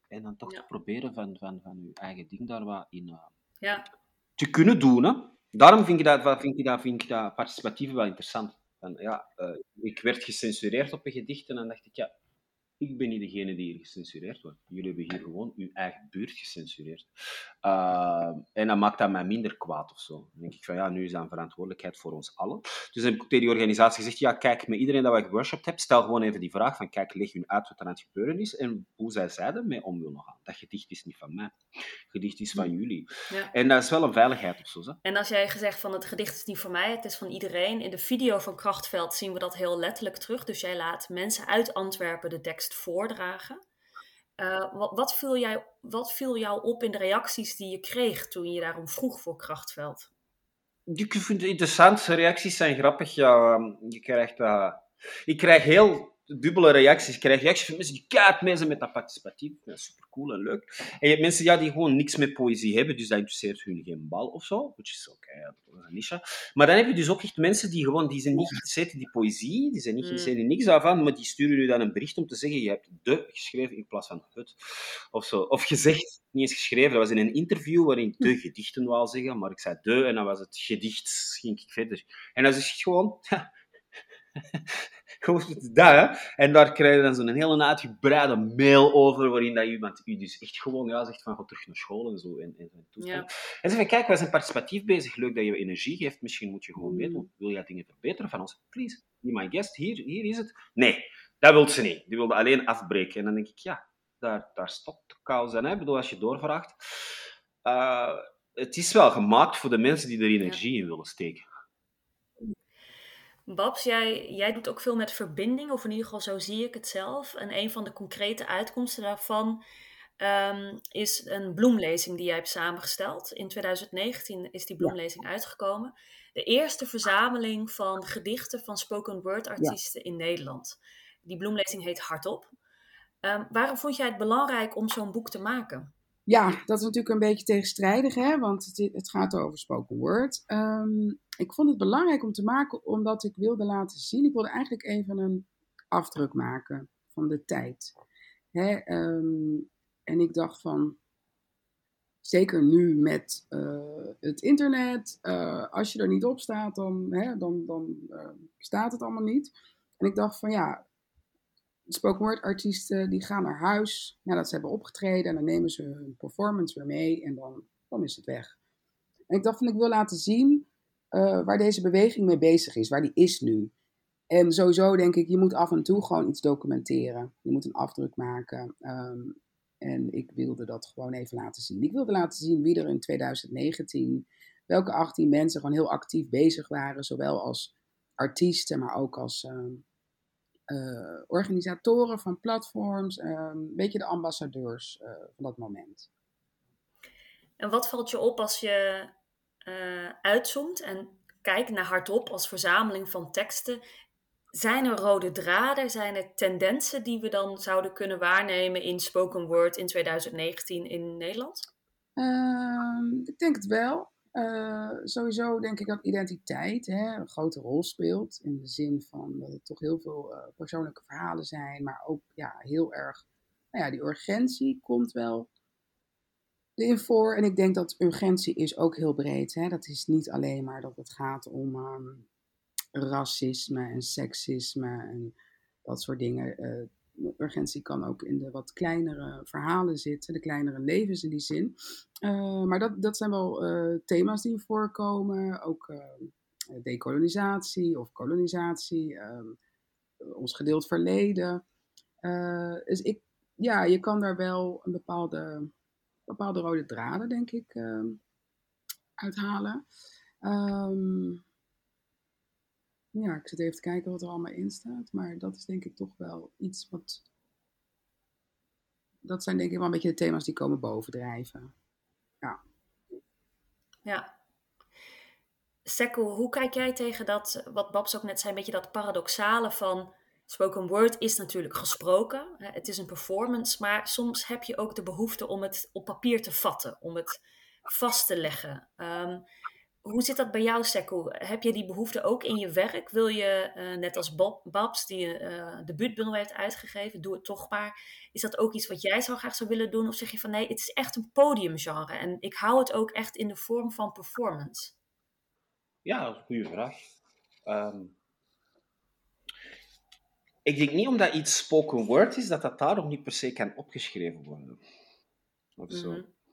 En dan toch Ja. te proberen van je eigen ding daar wat in Ja, te kunnen doen. Hè. Daarom vind ik dat participatieve wel interessant. Ik werd gecensureerd op een gedicht en dan dacht ik, ja, ik ben niet degene die hier gecensureerd wordt. Jullie hebben hier gewoon uw eigen buurt gecensureerd. En dat maakt dat mij minder kwaad of zo. Dan denk ik van, ja, nu is dat een verantwoordelijkheid voor ons allen. Dus dan heb ik ook tegen die organisatie gezegd, ja, kijk, met iedereen dat we geworkshopt hebben, stel gewoon even die vraag van, kijk, leg hun uit wat er aan het gebeuren is en hoe zij ermee om willen gaan. Dat gedicht is niet van mij. Het gedicht is van jullie. ja. En dat is wel een veiligheid of zo. Hè? En als jij gezegd van het gedicht is niet voor mij, het is van iedereen. In de video van Krachtveld zien we dat heel letterlijk terug. Dus jij laat mensen uit Antwerpen de tekst voordragen. Wat viel jou op in de reacties die je kreeg toen je daarom vroeg voor Krachtveld? Ik vind het interessant. Reacties zijn grappig. Ja, ik krijg heel dubbele reacties. Ik krijg reacties van mensen die keihard mee zijn met dat participatief. Dat is super cool en leuk. En je hebt mensen die gewoon niks met poëzie hebben, dus dat interesseert hun geen bal of zo. Which is oké, dat is een niche. Maar dan heb je dus ook echt mensen die zijn niet geïnteresseerd in die poëzie, die zijn niet geïnteresseerd in niks daarvan, maar die sturen je dan een bericht om te zeggen, je hebt de geschreven in plaats van het. Of zo. Of gezegd, niet eens geschreven. Dat was in een interview waarin de gedichten wou zeggen, maar ik zei de en dan was het gedicht, ging ik verder. En dat is gewoon... Gewoon dat, hè. En daar krijg je dan zo'n hele uitgebreide mail over, waarin dat iemand u dus echt gewoon zegt van, ga terug naar school en zo. En Ja. zeg van, kijk, wij zijn participatief bezig, leuk dat je energie geeft, misschien moet je gewoon weten, wil jij dingen verbeteren van ons? Please, be my guest, hier is het. Nee, dat wil ze niet. Die wilde alleen afbreken. En dan denk ik, ja, daar stopt de kous aan. Ik bedoel, als je doorvraagt, het is wel gemaakt voor de mensen die er energie in willen steken. Babs, jij doet ook veel met verbinding, of in ieder geval zo zie ik het zelf. En een van de concrete uitkomsten daarvan is een bloemlezing die jij hebt samengesteld. In 2019 is die bloemlezing uitgekomen. De eerste verzameling van gedichten van spoken word artiesten in Nederland. Die bloemlezing heet Hardop. Waarom vond jij het belangrijk om zo'n boek te maken? Ja, dat is natuurlijk een beetje tegenstrijdig, hè? Want het gaat over spoken word. Ik vond het belangrijk om te maken omdat ik wilde laten zien. Ik wilde eigenlijk even een afdruk maken van de tijd. Hè? En ik dacht van, zeker nu met het internet, als je er niet op staat, dan staat het allemaal niet. En ik dacht van ja, spoken word artiesten die gaan naar huis nadat ze hebben opgetreden en dan nemen ze hun performance weer mee en dan is het weg. En ik dacht van ik wil laten zien waar deze beweging mee bezig is, waar die is nu. En sowieso denk ik, je moet af en toe gewoon iets documenteren. Je moet een afdruk maken. En ik wilde dat gewoon even laten zien. Ik wilde laten zien wie er in 2019, welke 18 mensen gewoon heel actief bezig waren, zowel als artiesten, maar ook als organisatoren van platforms, een beetje de ambassadeurs van dat moment. En wat valt je op als je uitzoomt en kijkt naar Hardop als verzameling van teksten? Zijn er rode draden, zijn er tendensen die we dan zouden kunnen waarnemen in spoken word in 2019 in Nederland? Ik denk het wel. Sowieso denk ik dat identiteit een grote rol speelt. In de zin van dat het toch heel veel persoonlijke verhalen zijn. Maar ook heel erg, die urgentie komt wel in voor. En ik denk dat urgentie is ook heel breed. Hè? Dat is niet alleen maar dat het gaat om racisme en seksisme en dat soort dingen. Urgentie kan ook in de wat kleinere verhalen zitten, de kleinere levens in die zin. Maar dat zijn wel thema's die voorkomen. Ook dekolonisatie of kolonisatie, ons gedeeld verleden. Dus je kan daar wel een bepaalde rode draden, denk ik, uithalen. Ik zit even te kijken wat er allemaal in staat. Maar dat is denk ik toch wel iets wat... Dat zijn denk ik wel een beetje de thema's die komen bovendrijven. Ja. Sekko, hoe kijk jij tegen dat, wat Babs ook net zei, een beetje dat paradoxale van... Spoken word is natuurlijk gesproken. Het is een performance, maar soms heb je ook de behoefte om het op papier te vatten. Om het vast te leggen. hoe zit dat bij jou, Sekou? Heb je die behoefte ook in je werk? Wil je, net als Babs, die een debuutbundel heeft uitgegeven, Doe het toch maar. Is dat ook iets wat jij graag zou willen doen? Of zeg je van nee, het is echt een podiumgenre en ik hou het ook echt in de vorm van performance? Ja, dat is een goede vraag. Ik denk niet omdat iets spoken word is, dat daar nog niet per se kan opgeschreven worden. Of zo.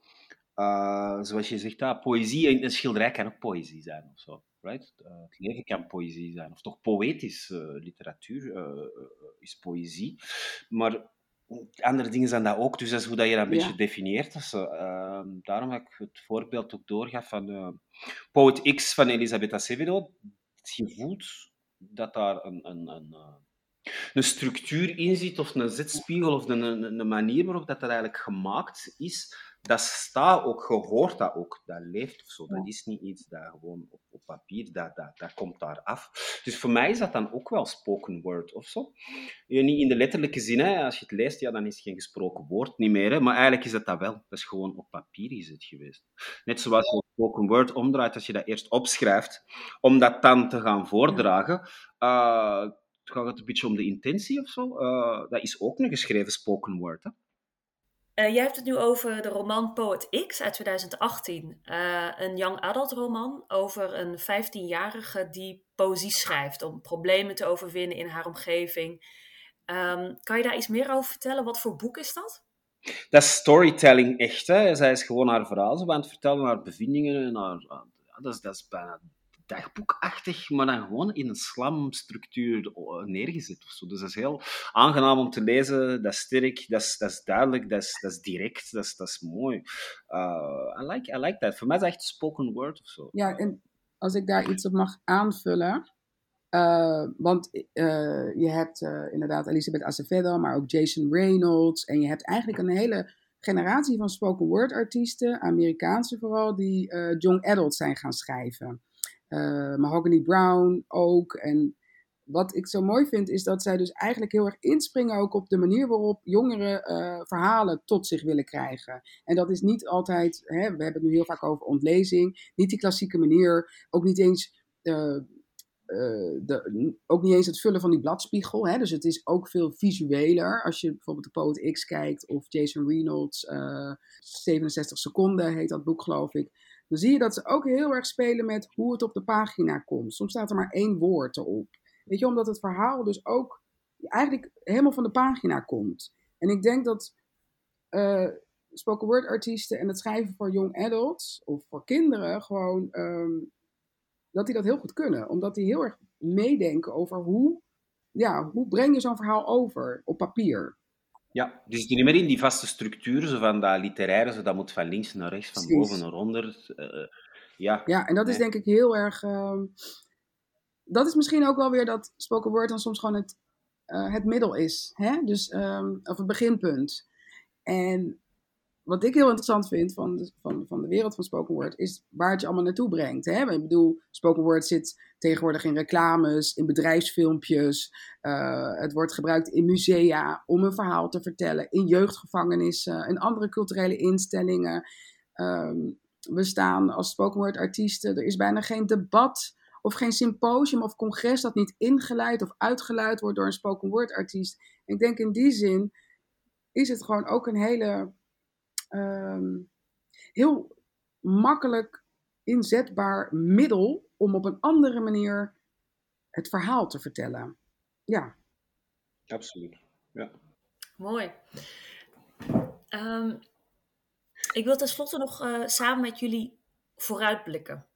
Zoals je zegt, poëzie, een schilderij kan ook poëzie zijn. Of zo, right? Het leven kan poëzie zijn. Of toch poëtisch literatuur is poëzie. Maar andere dingen zijn dat ook. Dus dat is hoe dat je dat een beetje definieert. Dus, daarom heb ik het voorbeeld ook doorgaf van Poet X van Elisabeth Acevedo. Je voelt dat daar een structuur in zit, of een zetspiegel, of een manier waarop dat eigenlijk gemaakt is. Dat staat ook, je hoort dat ook, dat leeft of zo. Dat is niet iets dat gewoon op papier, dat komt daar af. Dus voor mij is dat dan ook wel spoken word of zo. Niet in de letterlijke zin, hè. Als je het leest, dan is het geen gesproken woord niet meer. Hè. Maar eigenlijk is dat wel. Dat is gewoon op papier is het geweest. Net zoals je spoken word omdraait, als je dat eerst opschrijft, om dat dan te gaan voordragen, gaat het een beetje om de intentie of zo. Dat is ook een geschreven spoken word, hè. Jij hebt het nu over de roman Poet X uit 2018. Een young adult roman over een 15-jarige die poëzie schrijft om problemen te overwinnen in haar omgeving. Kan je daar iets meer over vertellen? Wat voor boek is dat? Dat is storytelling echt. Hè. Zij is gewoon haar verhaal aan het vertellen, haar bevindingen. Dat is bijna dagboekachtig, maar dan gewoon in een slamstructuur neergezet. Of zo. Dus dat is heel aangenaam om te lezen. Dat is sterk, dat is duidelijk, dat is direct, dat is mooi. I like that. Voor mij is het echt spoken word of zo. Ja, en als ik daar iets op mag aanvullen. Want je hebt inderdaad Elisabeth Acevedo, maar ook Jason Reynolds. En je hebt eigenlijk een hele generatie van spoken word artiesten, Amerikaanse vooral, die young adults zijn gaan schrijven. Mahogany Brown ook. En wat ik zo mooi vind, is dat zij dus eigenlijk heel erg inspringen ook op de manier waarop jongeren verhalen tot zich willen krijgen. En dat is niet altijd, we hebben het nu heel vaak over ontlezing, niet die klassieke manier, ook niet eens het vullen van die bladspiegel. Hè? Dus het is ook veel visueler. Als je bijvoorbeeld de Poet X kijkt of Jason Reynolds, 67 seconden heet dat boek geloof ik. Dan zie je dat ze ook heel erg spelen met hoe het op de pagina komt. Soms staat er maar 1 woord erop. Weet je, omdat het verhaal dus ook eigenlijk helemaal van de pagina komt. En ik denk dat spoken word artiesten en het schrijven voor young adults of voor kinderen gewoon dat die dat heel goed kunnen. Omdat die heel erg meedenken over hoe breng je zo'n verhaal over op papier. Ja, dus het is niet meer in die vaste structuren, zo van dat literaire, zo dat moet van links naar rechts, van boven naar onder. Ja, en dat is denk ik heel erg. Dat is misschien ook wel weer dat spoken word dan soms gewoon het middel is. Hè? Dus, of het beginpunt. En wat ik heel interessant vind van de wereld van spoken word, is waar het je allemaal naartoe brengt. Hè? Ik bedoel, spoken word zit tegenwoordig in reclames, in bedrijfsfilmpjes. Het wordt gebruikt in musea om een verhaal te vertellen. In jeugdgevangenissen en andere culturele instellingen. We staan als spoken word artiesten. Er is bijna geen debat of geen symposium of congres dat niet ingeleid of uitgeluid wordt door een spoken word artiest. Ik denk in die zin is het gewoon ook een hele heel makkelijk inzetbaar middel om op een andere manier het verhaal te vertellen. Ja. Absoluut. Ja. Mooi. Ik wil tenslotte nog samen met jullie vooruitblikken.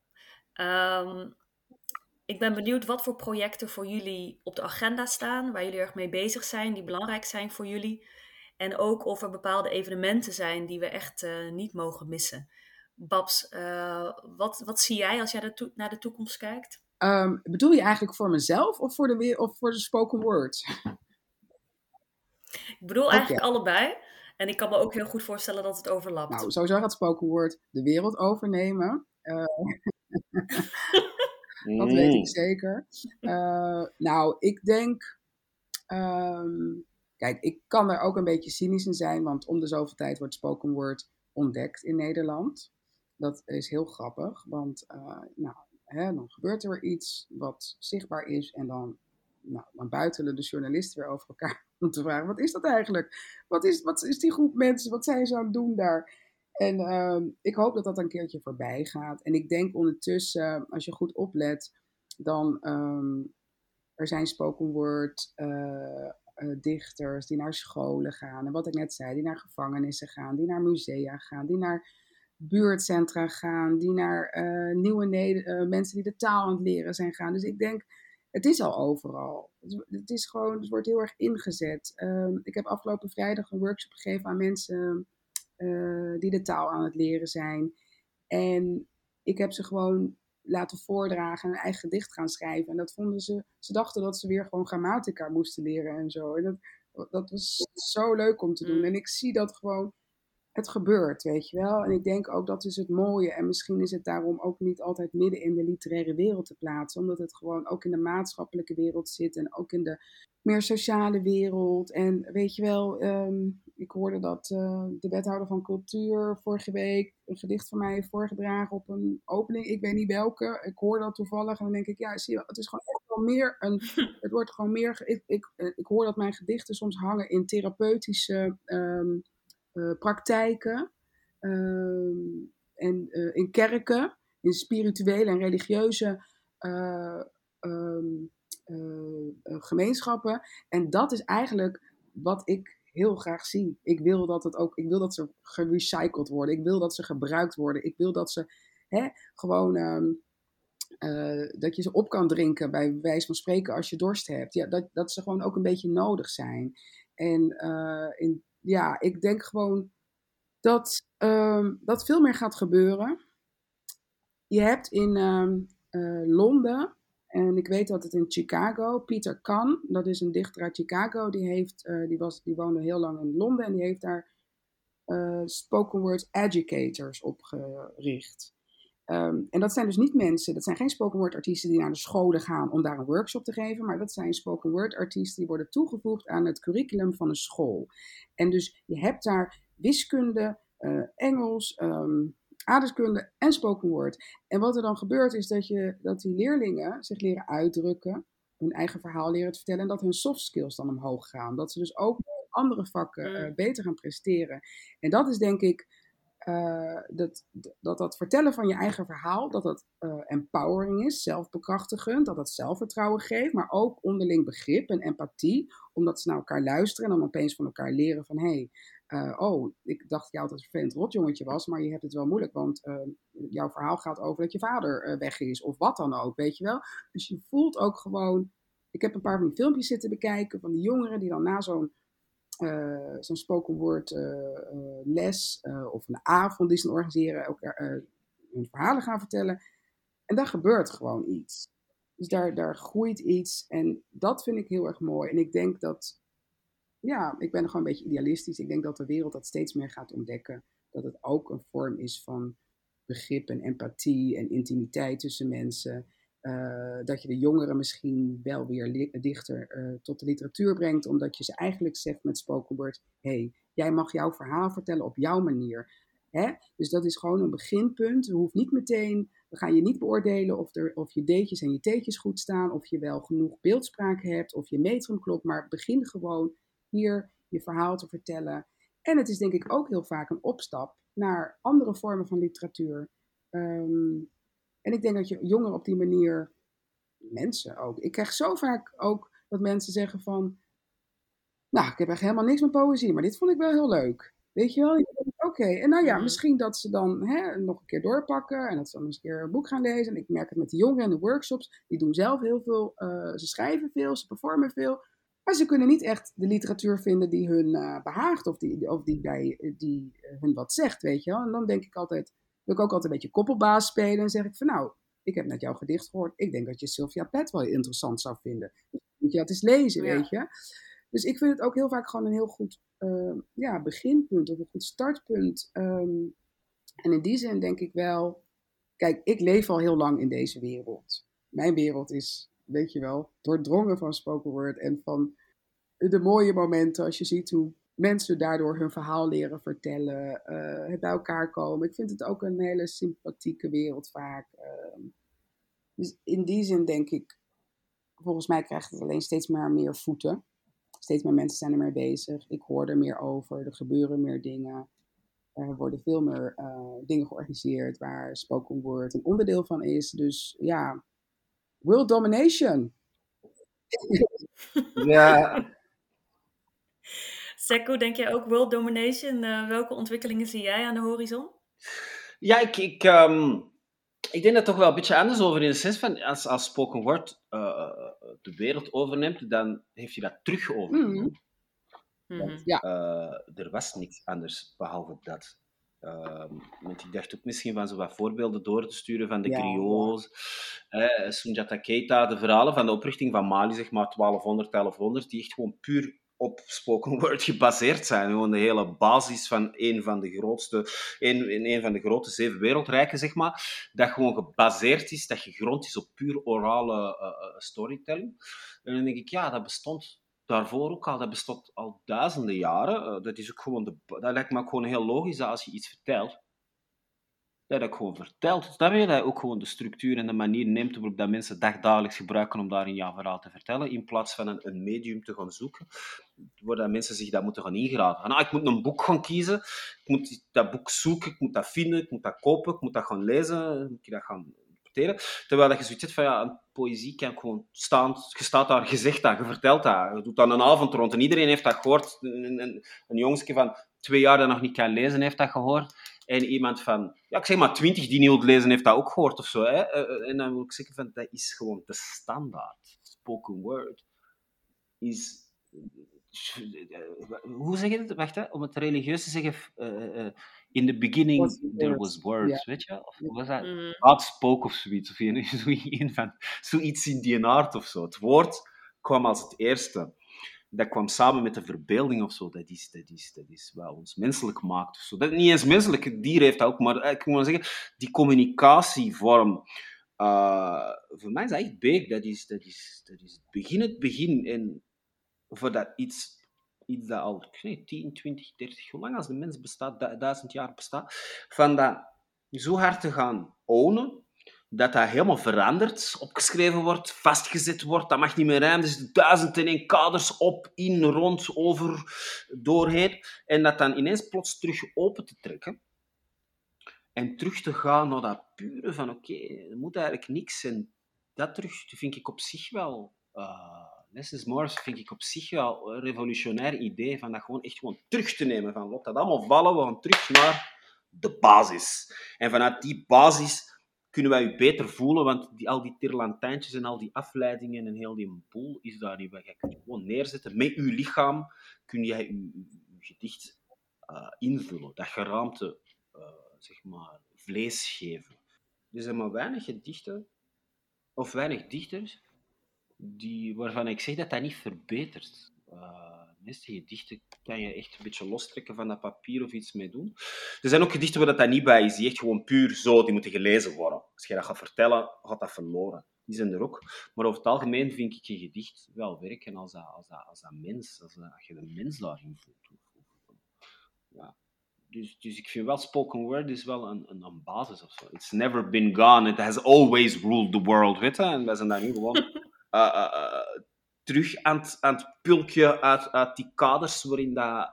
Ik ben benieuwd wat voor projecten voor jullie op de agenda staan, waar jullie erg mee bezig zijn, die belangrijk zijn voor jullie. En ook of er bepaalde evenementen zijn die we echt niet mogen missen. Babs, wat zie jij als jij naar de toekomst kijkt? Bedoel je eigenlijk voor mezelf of voor de spoken word? Ik bedoel eigenlijk allebei. En ik kan me ook heel goed voorstellen dat het overlapt. Nou, sowieso gaat spoken word de wereld overnemen. Dat weet ik zeker. Nou, ik denk... kijk, ik kan er ook een beetje cynisch in zijn, want om de zoveel tijd wordt spoken word ontdekt in Nederland. dat is heel grappig, want dan gebeurt er weer iets wat zichtbaar is en dan buitelen de journalisten weer over elkaar om te vragen, wat is dat eigenlijk? Wat is die groep mensen? Wat zijn ze aan het doen daar? En ik hoop dat dat een keertje voorbij gaat. En ik denk ondertussen, als je goed oplet, dan er zijn spoken word dichters die naar scholen gaan. En wat ik net zei, die naar gevangenissen gaan, die naar musea gaan, die naar buurtcentra gaan, die naar nieuwe mensen die de taal aan het leren zijn gaan. Dus ik denk, het is al overal. Het wordt heel erg ingezet. Ik heb afgelopen vrijdag een workshop gegeven aan mensen die de taal aan het leren zijn. En ik heb ze gewoon laten voordragen en een eigen gedicht gaan schrijven. En dat vonden ze dachten dat ze weer gewoon grammatica moesten leren en zo. En dat was zo leuk om te doen. En ik zie dat gewoon, het gebeurt, weet je wel. En ik denk ook, dat is het mooie. En misschien is het daarom ook niet altijd midden in de literaire wereld te plaatsen. Omdat het gewoon ook in de maatschappelijke wereld zit. En ook in de meer sociale wereld. En weet je wel, ik hoorde dat de wethouder van cultuur vorige week een gedicht van mij heeft voorgedragen op een opening. Ik weet niet welke. Ik hoorde dat toevallig en dan denk ik, ja, zie je, het is gewoon echt wel meer het wordt gewoon meer, ik hoor dat mijn gedichten soms hangen in therapeutische praktijken en in kerken, in spirituele en religieuze gemeenschappen. En dat is eigenlijk wat ik heel graag zie. Ik wil dat ze gerecycled worden. Ik wil dat ze gebruikt worden. Ik wil dat ze gewoon dat je ze op kan drinken, bij wijze van spreken, als je dorst hebt. Ja, dat ze gewoon ook een beetje nodig zijn. En ik denk gewoon dat veel meer gaat gebeuren. Je hebt in Londen, en ik weet dat het in Chicago, Peter Kahn, dat is een dichter uit Chicago, die woonde heel lang in Londen en die heeft daar spoken word educators opgericht. En dat zijn dus niet mensen, dat zijn geen spoken word artiesten die naar de scholen gaan om daar een workshop te geven, maar dat zijn spoken word artiesten die worden toegevoegd aan het curriculum van een school. En dus je hebt daar wiskunde, Engels, aardrijkskunde en spoken word. En wat er dan gebeurt is dat die leerlingen zich leren uitdrukken, hun eigen verhaal leren te vertellen en dat hun soft skills dan omhoog gaan. Dat ze dus ook in andere vakken beter gaan presteren. En dat is denk ik dat vertellen van je eigen verhaal, dat empowering is, zelfbekrachtigend, dat dat zelfvertrouwen geeft, maar ook onderling begrip en empathie, omdat ze naar elkaar luisteren en dan opeens van elkaar leren van ik dacht jou dat je een vervelend rotjongetje was, maar je hebt het wel moeilijk, want jouw verhaal gaat over dat je vader weg is, of wat dan ook, weet je wel. Dus je voelt ook gewoon, ik heb een paar van die filmpjes zitten bekijken van die jongeren die dan na zo'n spoken word les of een avond die ze organiseren, elkaar hun verhalen gaan vertellen. En daar gebeurt gewoon iets. Dus daar groeit iets en dat vind ik heel erg mooi. En ik denk dat, ik ben gewoon een beetje idealistisch. Ik denk dat de wereld dat steeds meer gaat ontdekken. Dat het ook een vorm is van begrip en empathie en intimiteit tussen mensen. Dat je de jongeren misschien wel weer dichter tot de literatuur brengt, omdat je ze eigenlijk zegt met spoken word, jij mag jouw verhaal vertellen op jouw manier. Dus dat is gewoon een beginpunt. We gaan je niet beoordelen of je D'tjes en je T'tjes goed staan, of je wel genoeg beeldspraak hebt, of je metrum klopt, maar begin gewoon hier je verhaal te vertellen. En het is denk ik ook heel vaak een opstap naar andere vormen van literatuur. En ik denk dat je jongeren op die manier, mensen ook. Ik krijg zo vaak ook dat mensen zeggen van, ik heb echt helemaal niks met poëzie, maar dit vond ik wel heel leuk. Weet je wel? Oké. En misschien dat ze dan nog een keer doorpakken en dat ze dan eens een keer een boek gaan lezen. En ik merk het met de jongeren in de workshops, die doen zelf heel veel, ze schrijven veel, ze performen veel. Maar ze kunnen niet echt de literatuur vinden die hun behaagt of die hun wat zegt, weet je wel. En dan denk ik altijd, wil ik ook altijd een beetje koppelbaas spelen en zeg ik van ik heb net jouw gedicht gehoord. Ik denk dat je Sylvia Plath wel interessant zou vinden. Dus moet je dat eens lezen, weet je. Dus ik vind het ook heel vaak gewoon een heel goed beginpunt of een goed startpunt. En in die zin denk ik wel, kijk, ik leef al heel lang in deze wereld. Mijn wereld is, weet je wel, doordrongen van spoken word en van de mooie momenten als je ziet hoe mensen daardoor hun verhaal leren vertellen, het bij elkaar komen. Ik vind het ook een hele sympathieke wereld vaak. Dus in die zin denk ik, volgens mij krijgt het alleen steeds maar meer voeten. Steeds meer mensen zijn er mee bezig. Ik hoor er meer over. Er gebeuren meer dingen. Er worden veel meer dingen georganiseerd waar spoken word een onderdeel van is. Dus ja, world domination. Ja, Sekko, denk jij ook world domination? Welke ontwikkelingen zie jij aan de horizon? ja ik denk dat toch wel een beetje anders over in de sens van als spoken word de wereld overneemt, dan heeft hij dat terug overgenomen. Ja. Er was niks anders behalve dat. Want ik dacht ook misschien van zo wat voorbeelden door te sturen van de griots, Soundiata Keita, de verhalen van de oprichting van Mali, zeg maar 1200, 1100, die echt gewoon puur op spoken word gebaseerd zijn. Gewoon de hele basis van een van de grote 7 wereldrijken, zeg maar, dat gewoon gebaseerd is, dat gegrond is op puur orale storytelling. En dan denk ik, ja, dat bestond daarvoor ook al, dat bestond al duizenden jaren. Dat is ook gewoon dat lijkt me ook gewoon heel logisch dat als je iets vertelt, dat je gewoon vertelt. Dat je dat ook gewoon de structuur en de manier neemt waarop dat mensen dagdagelijks gebruiken om daarin jouw verhaal te vertellen, in plaats van een medium te gaan zoeken, waar dat mensen zich dat moeten gaan ingraven. Van, ik moet een boek gaan kiezen, ik moet dat boek zoeken, ik moet dat vinden, ik moet dat kopen, ik moet dat gaan lezen, moet je dat gaan interpreteren. Terwijl dat je zoiets hebt van, een poëzie kan gewoon staan, je staat daar, je zegt dat, je vertelt dat, je doet dan een avond rond en iedereen heeft dat gehoord. Een jongetje van 2 jaar dat nog niet kan lezen heeft dat gehoord. En iemand van, ik zeg maar 20 die niet wil lezen, heeft dat ook gehoord of zo. Hè? En dan wil ik zeggen van, dat is gewoon de standaard. Spoken word is... Hoe zeg je het? Wacht, hè? Om het religieus te zeggen... in the beginning, there was words, weet je? Of was dat? God spoke of zoiets. Of zoiets in die aard of zo. Het woord kwam als het eerste. Dat kwam samen met de verbeelding of zo. Dat is wat ons menselijk maakt. Of zo. Dat niet eens menselijk, het dier heeft dat ook. Maar ik moet maar zeggen, die communicatievorm... voor mij is dat echt big. Dat is het begin. En voor dat iets dat al 10, 20, 30, hoe lang als de mens bestaat, 1000 jaar bestaat, van dat zo hard te gaan ownen, dat helemaal verandert, opgeschreven wordt, vastgezet wordt, dat mag niet meer rijmen, dus 1001 kaders op, in, rond, over, doorheen, en dat dan ineens plots terug open te trekken en terug te gaan naar dat pure van oké, er moet eigenlijk niks, en dat terug vind ik op zich wel... Less is more vind ik op zich wel een revolutionair idee, van dat gewoon echt gewoon terug te nemen. Van, laat dat allemaal vallen, we gaan terug naar de basis. En vanuit die basis kunnen wij u beter voelen, want al die tirlantijntjes en al die afleidingen en heel die boel is daar niet. Je kunt gewoon neerzetten. Met uw lichaam kun jij uw gedicht invullen. Dat geraamte, zeg maar, vlees geven. Er zijn maar weinig gedichten, of weinig dichters, waarvan ik zeg dat dat niet verbetert. Meeste gedichten kan je echt een beetje lostrekken van dat papier of iets mee doen. Er zijn ook gedichten waar dat niet bij is, die echt gewoon puur zo, die moeten gelezen worden. Als je dat gaat vertellen, gaat dat verloren. Die zijn er ook. Maar over het algemeen vind ik je gedicht wel werken als dat mens, als je de mens daarin voelt. Ja. Dus ik vind wel, spoken word is wel een basis of zo. It's never been gone, it has always ruled the world, weet je? En wij zijn daar nu gewoon... terug aan het pulkje uit die kaders waarin dat,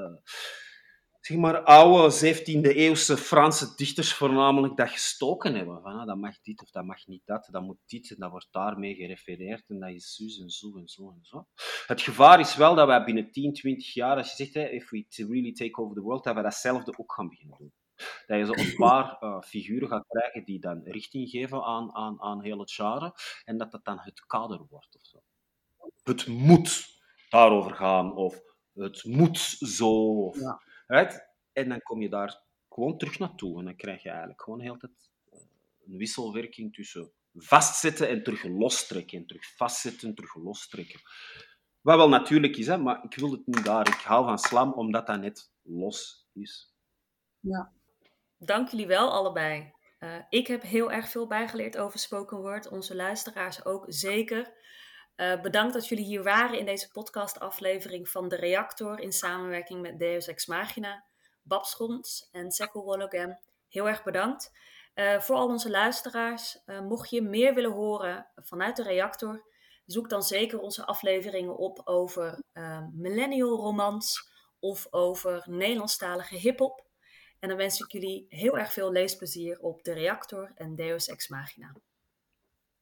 zeg maar, oude 17e-eeuwse Franse dichters voornamelijk dat gestoken hebben. Van, dat mag dit of dat mag niet dat moet dit en dat wordt daarmee gerefereerd en dat is zus en zo en zo en zo. Het gevaar is wel dat wij binnen 10, 20 jaar, als je zegt, if we really take over the world, dat we datzelfde ook gaan beginnen doen. Dat je zo een paar figuren gaat krijgen die dan richting geven aan heel het genre en dat dan het kader wordt of zo. Het moet daarover gaan of het moet zo. Of, right? En dan kom je daar gewoon terug naartoe en dan krijg je eigenlijk gewoon heel tijd een wisselwerking tussen vastzetten en terug lostrekken en terug vastzetten en terug lostrekken. Wat wel natuurlijk is, hè, maar ik wil het niet daar. Ik hou van slam omdat dat net los is. Ja. Dank jullie wel allebei. Ik heb heel erg veel bijgeleerd over spoken word. Onze luisteraars ook zeker. Bedankt dat jullie hier waren in deze podcastaflevering van De Reactor in samenwerking met Deus Ex Machina. Bab Schons en Seko Wologem, heel erg bedankt. Voor al onze luisteraars, mocht je meer willen horen vanuit De Reactor, zoek dan zeker onze afleveringen op over millennial romans of over Nederlandstalige hiphop. En dan wens ik jullie heel erg veel leesplezier op De Reactor en Deus Ex Machina.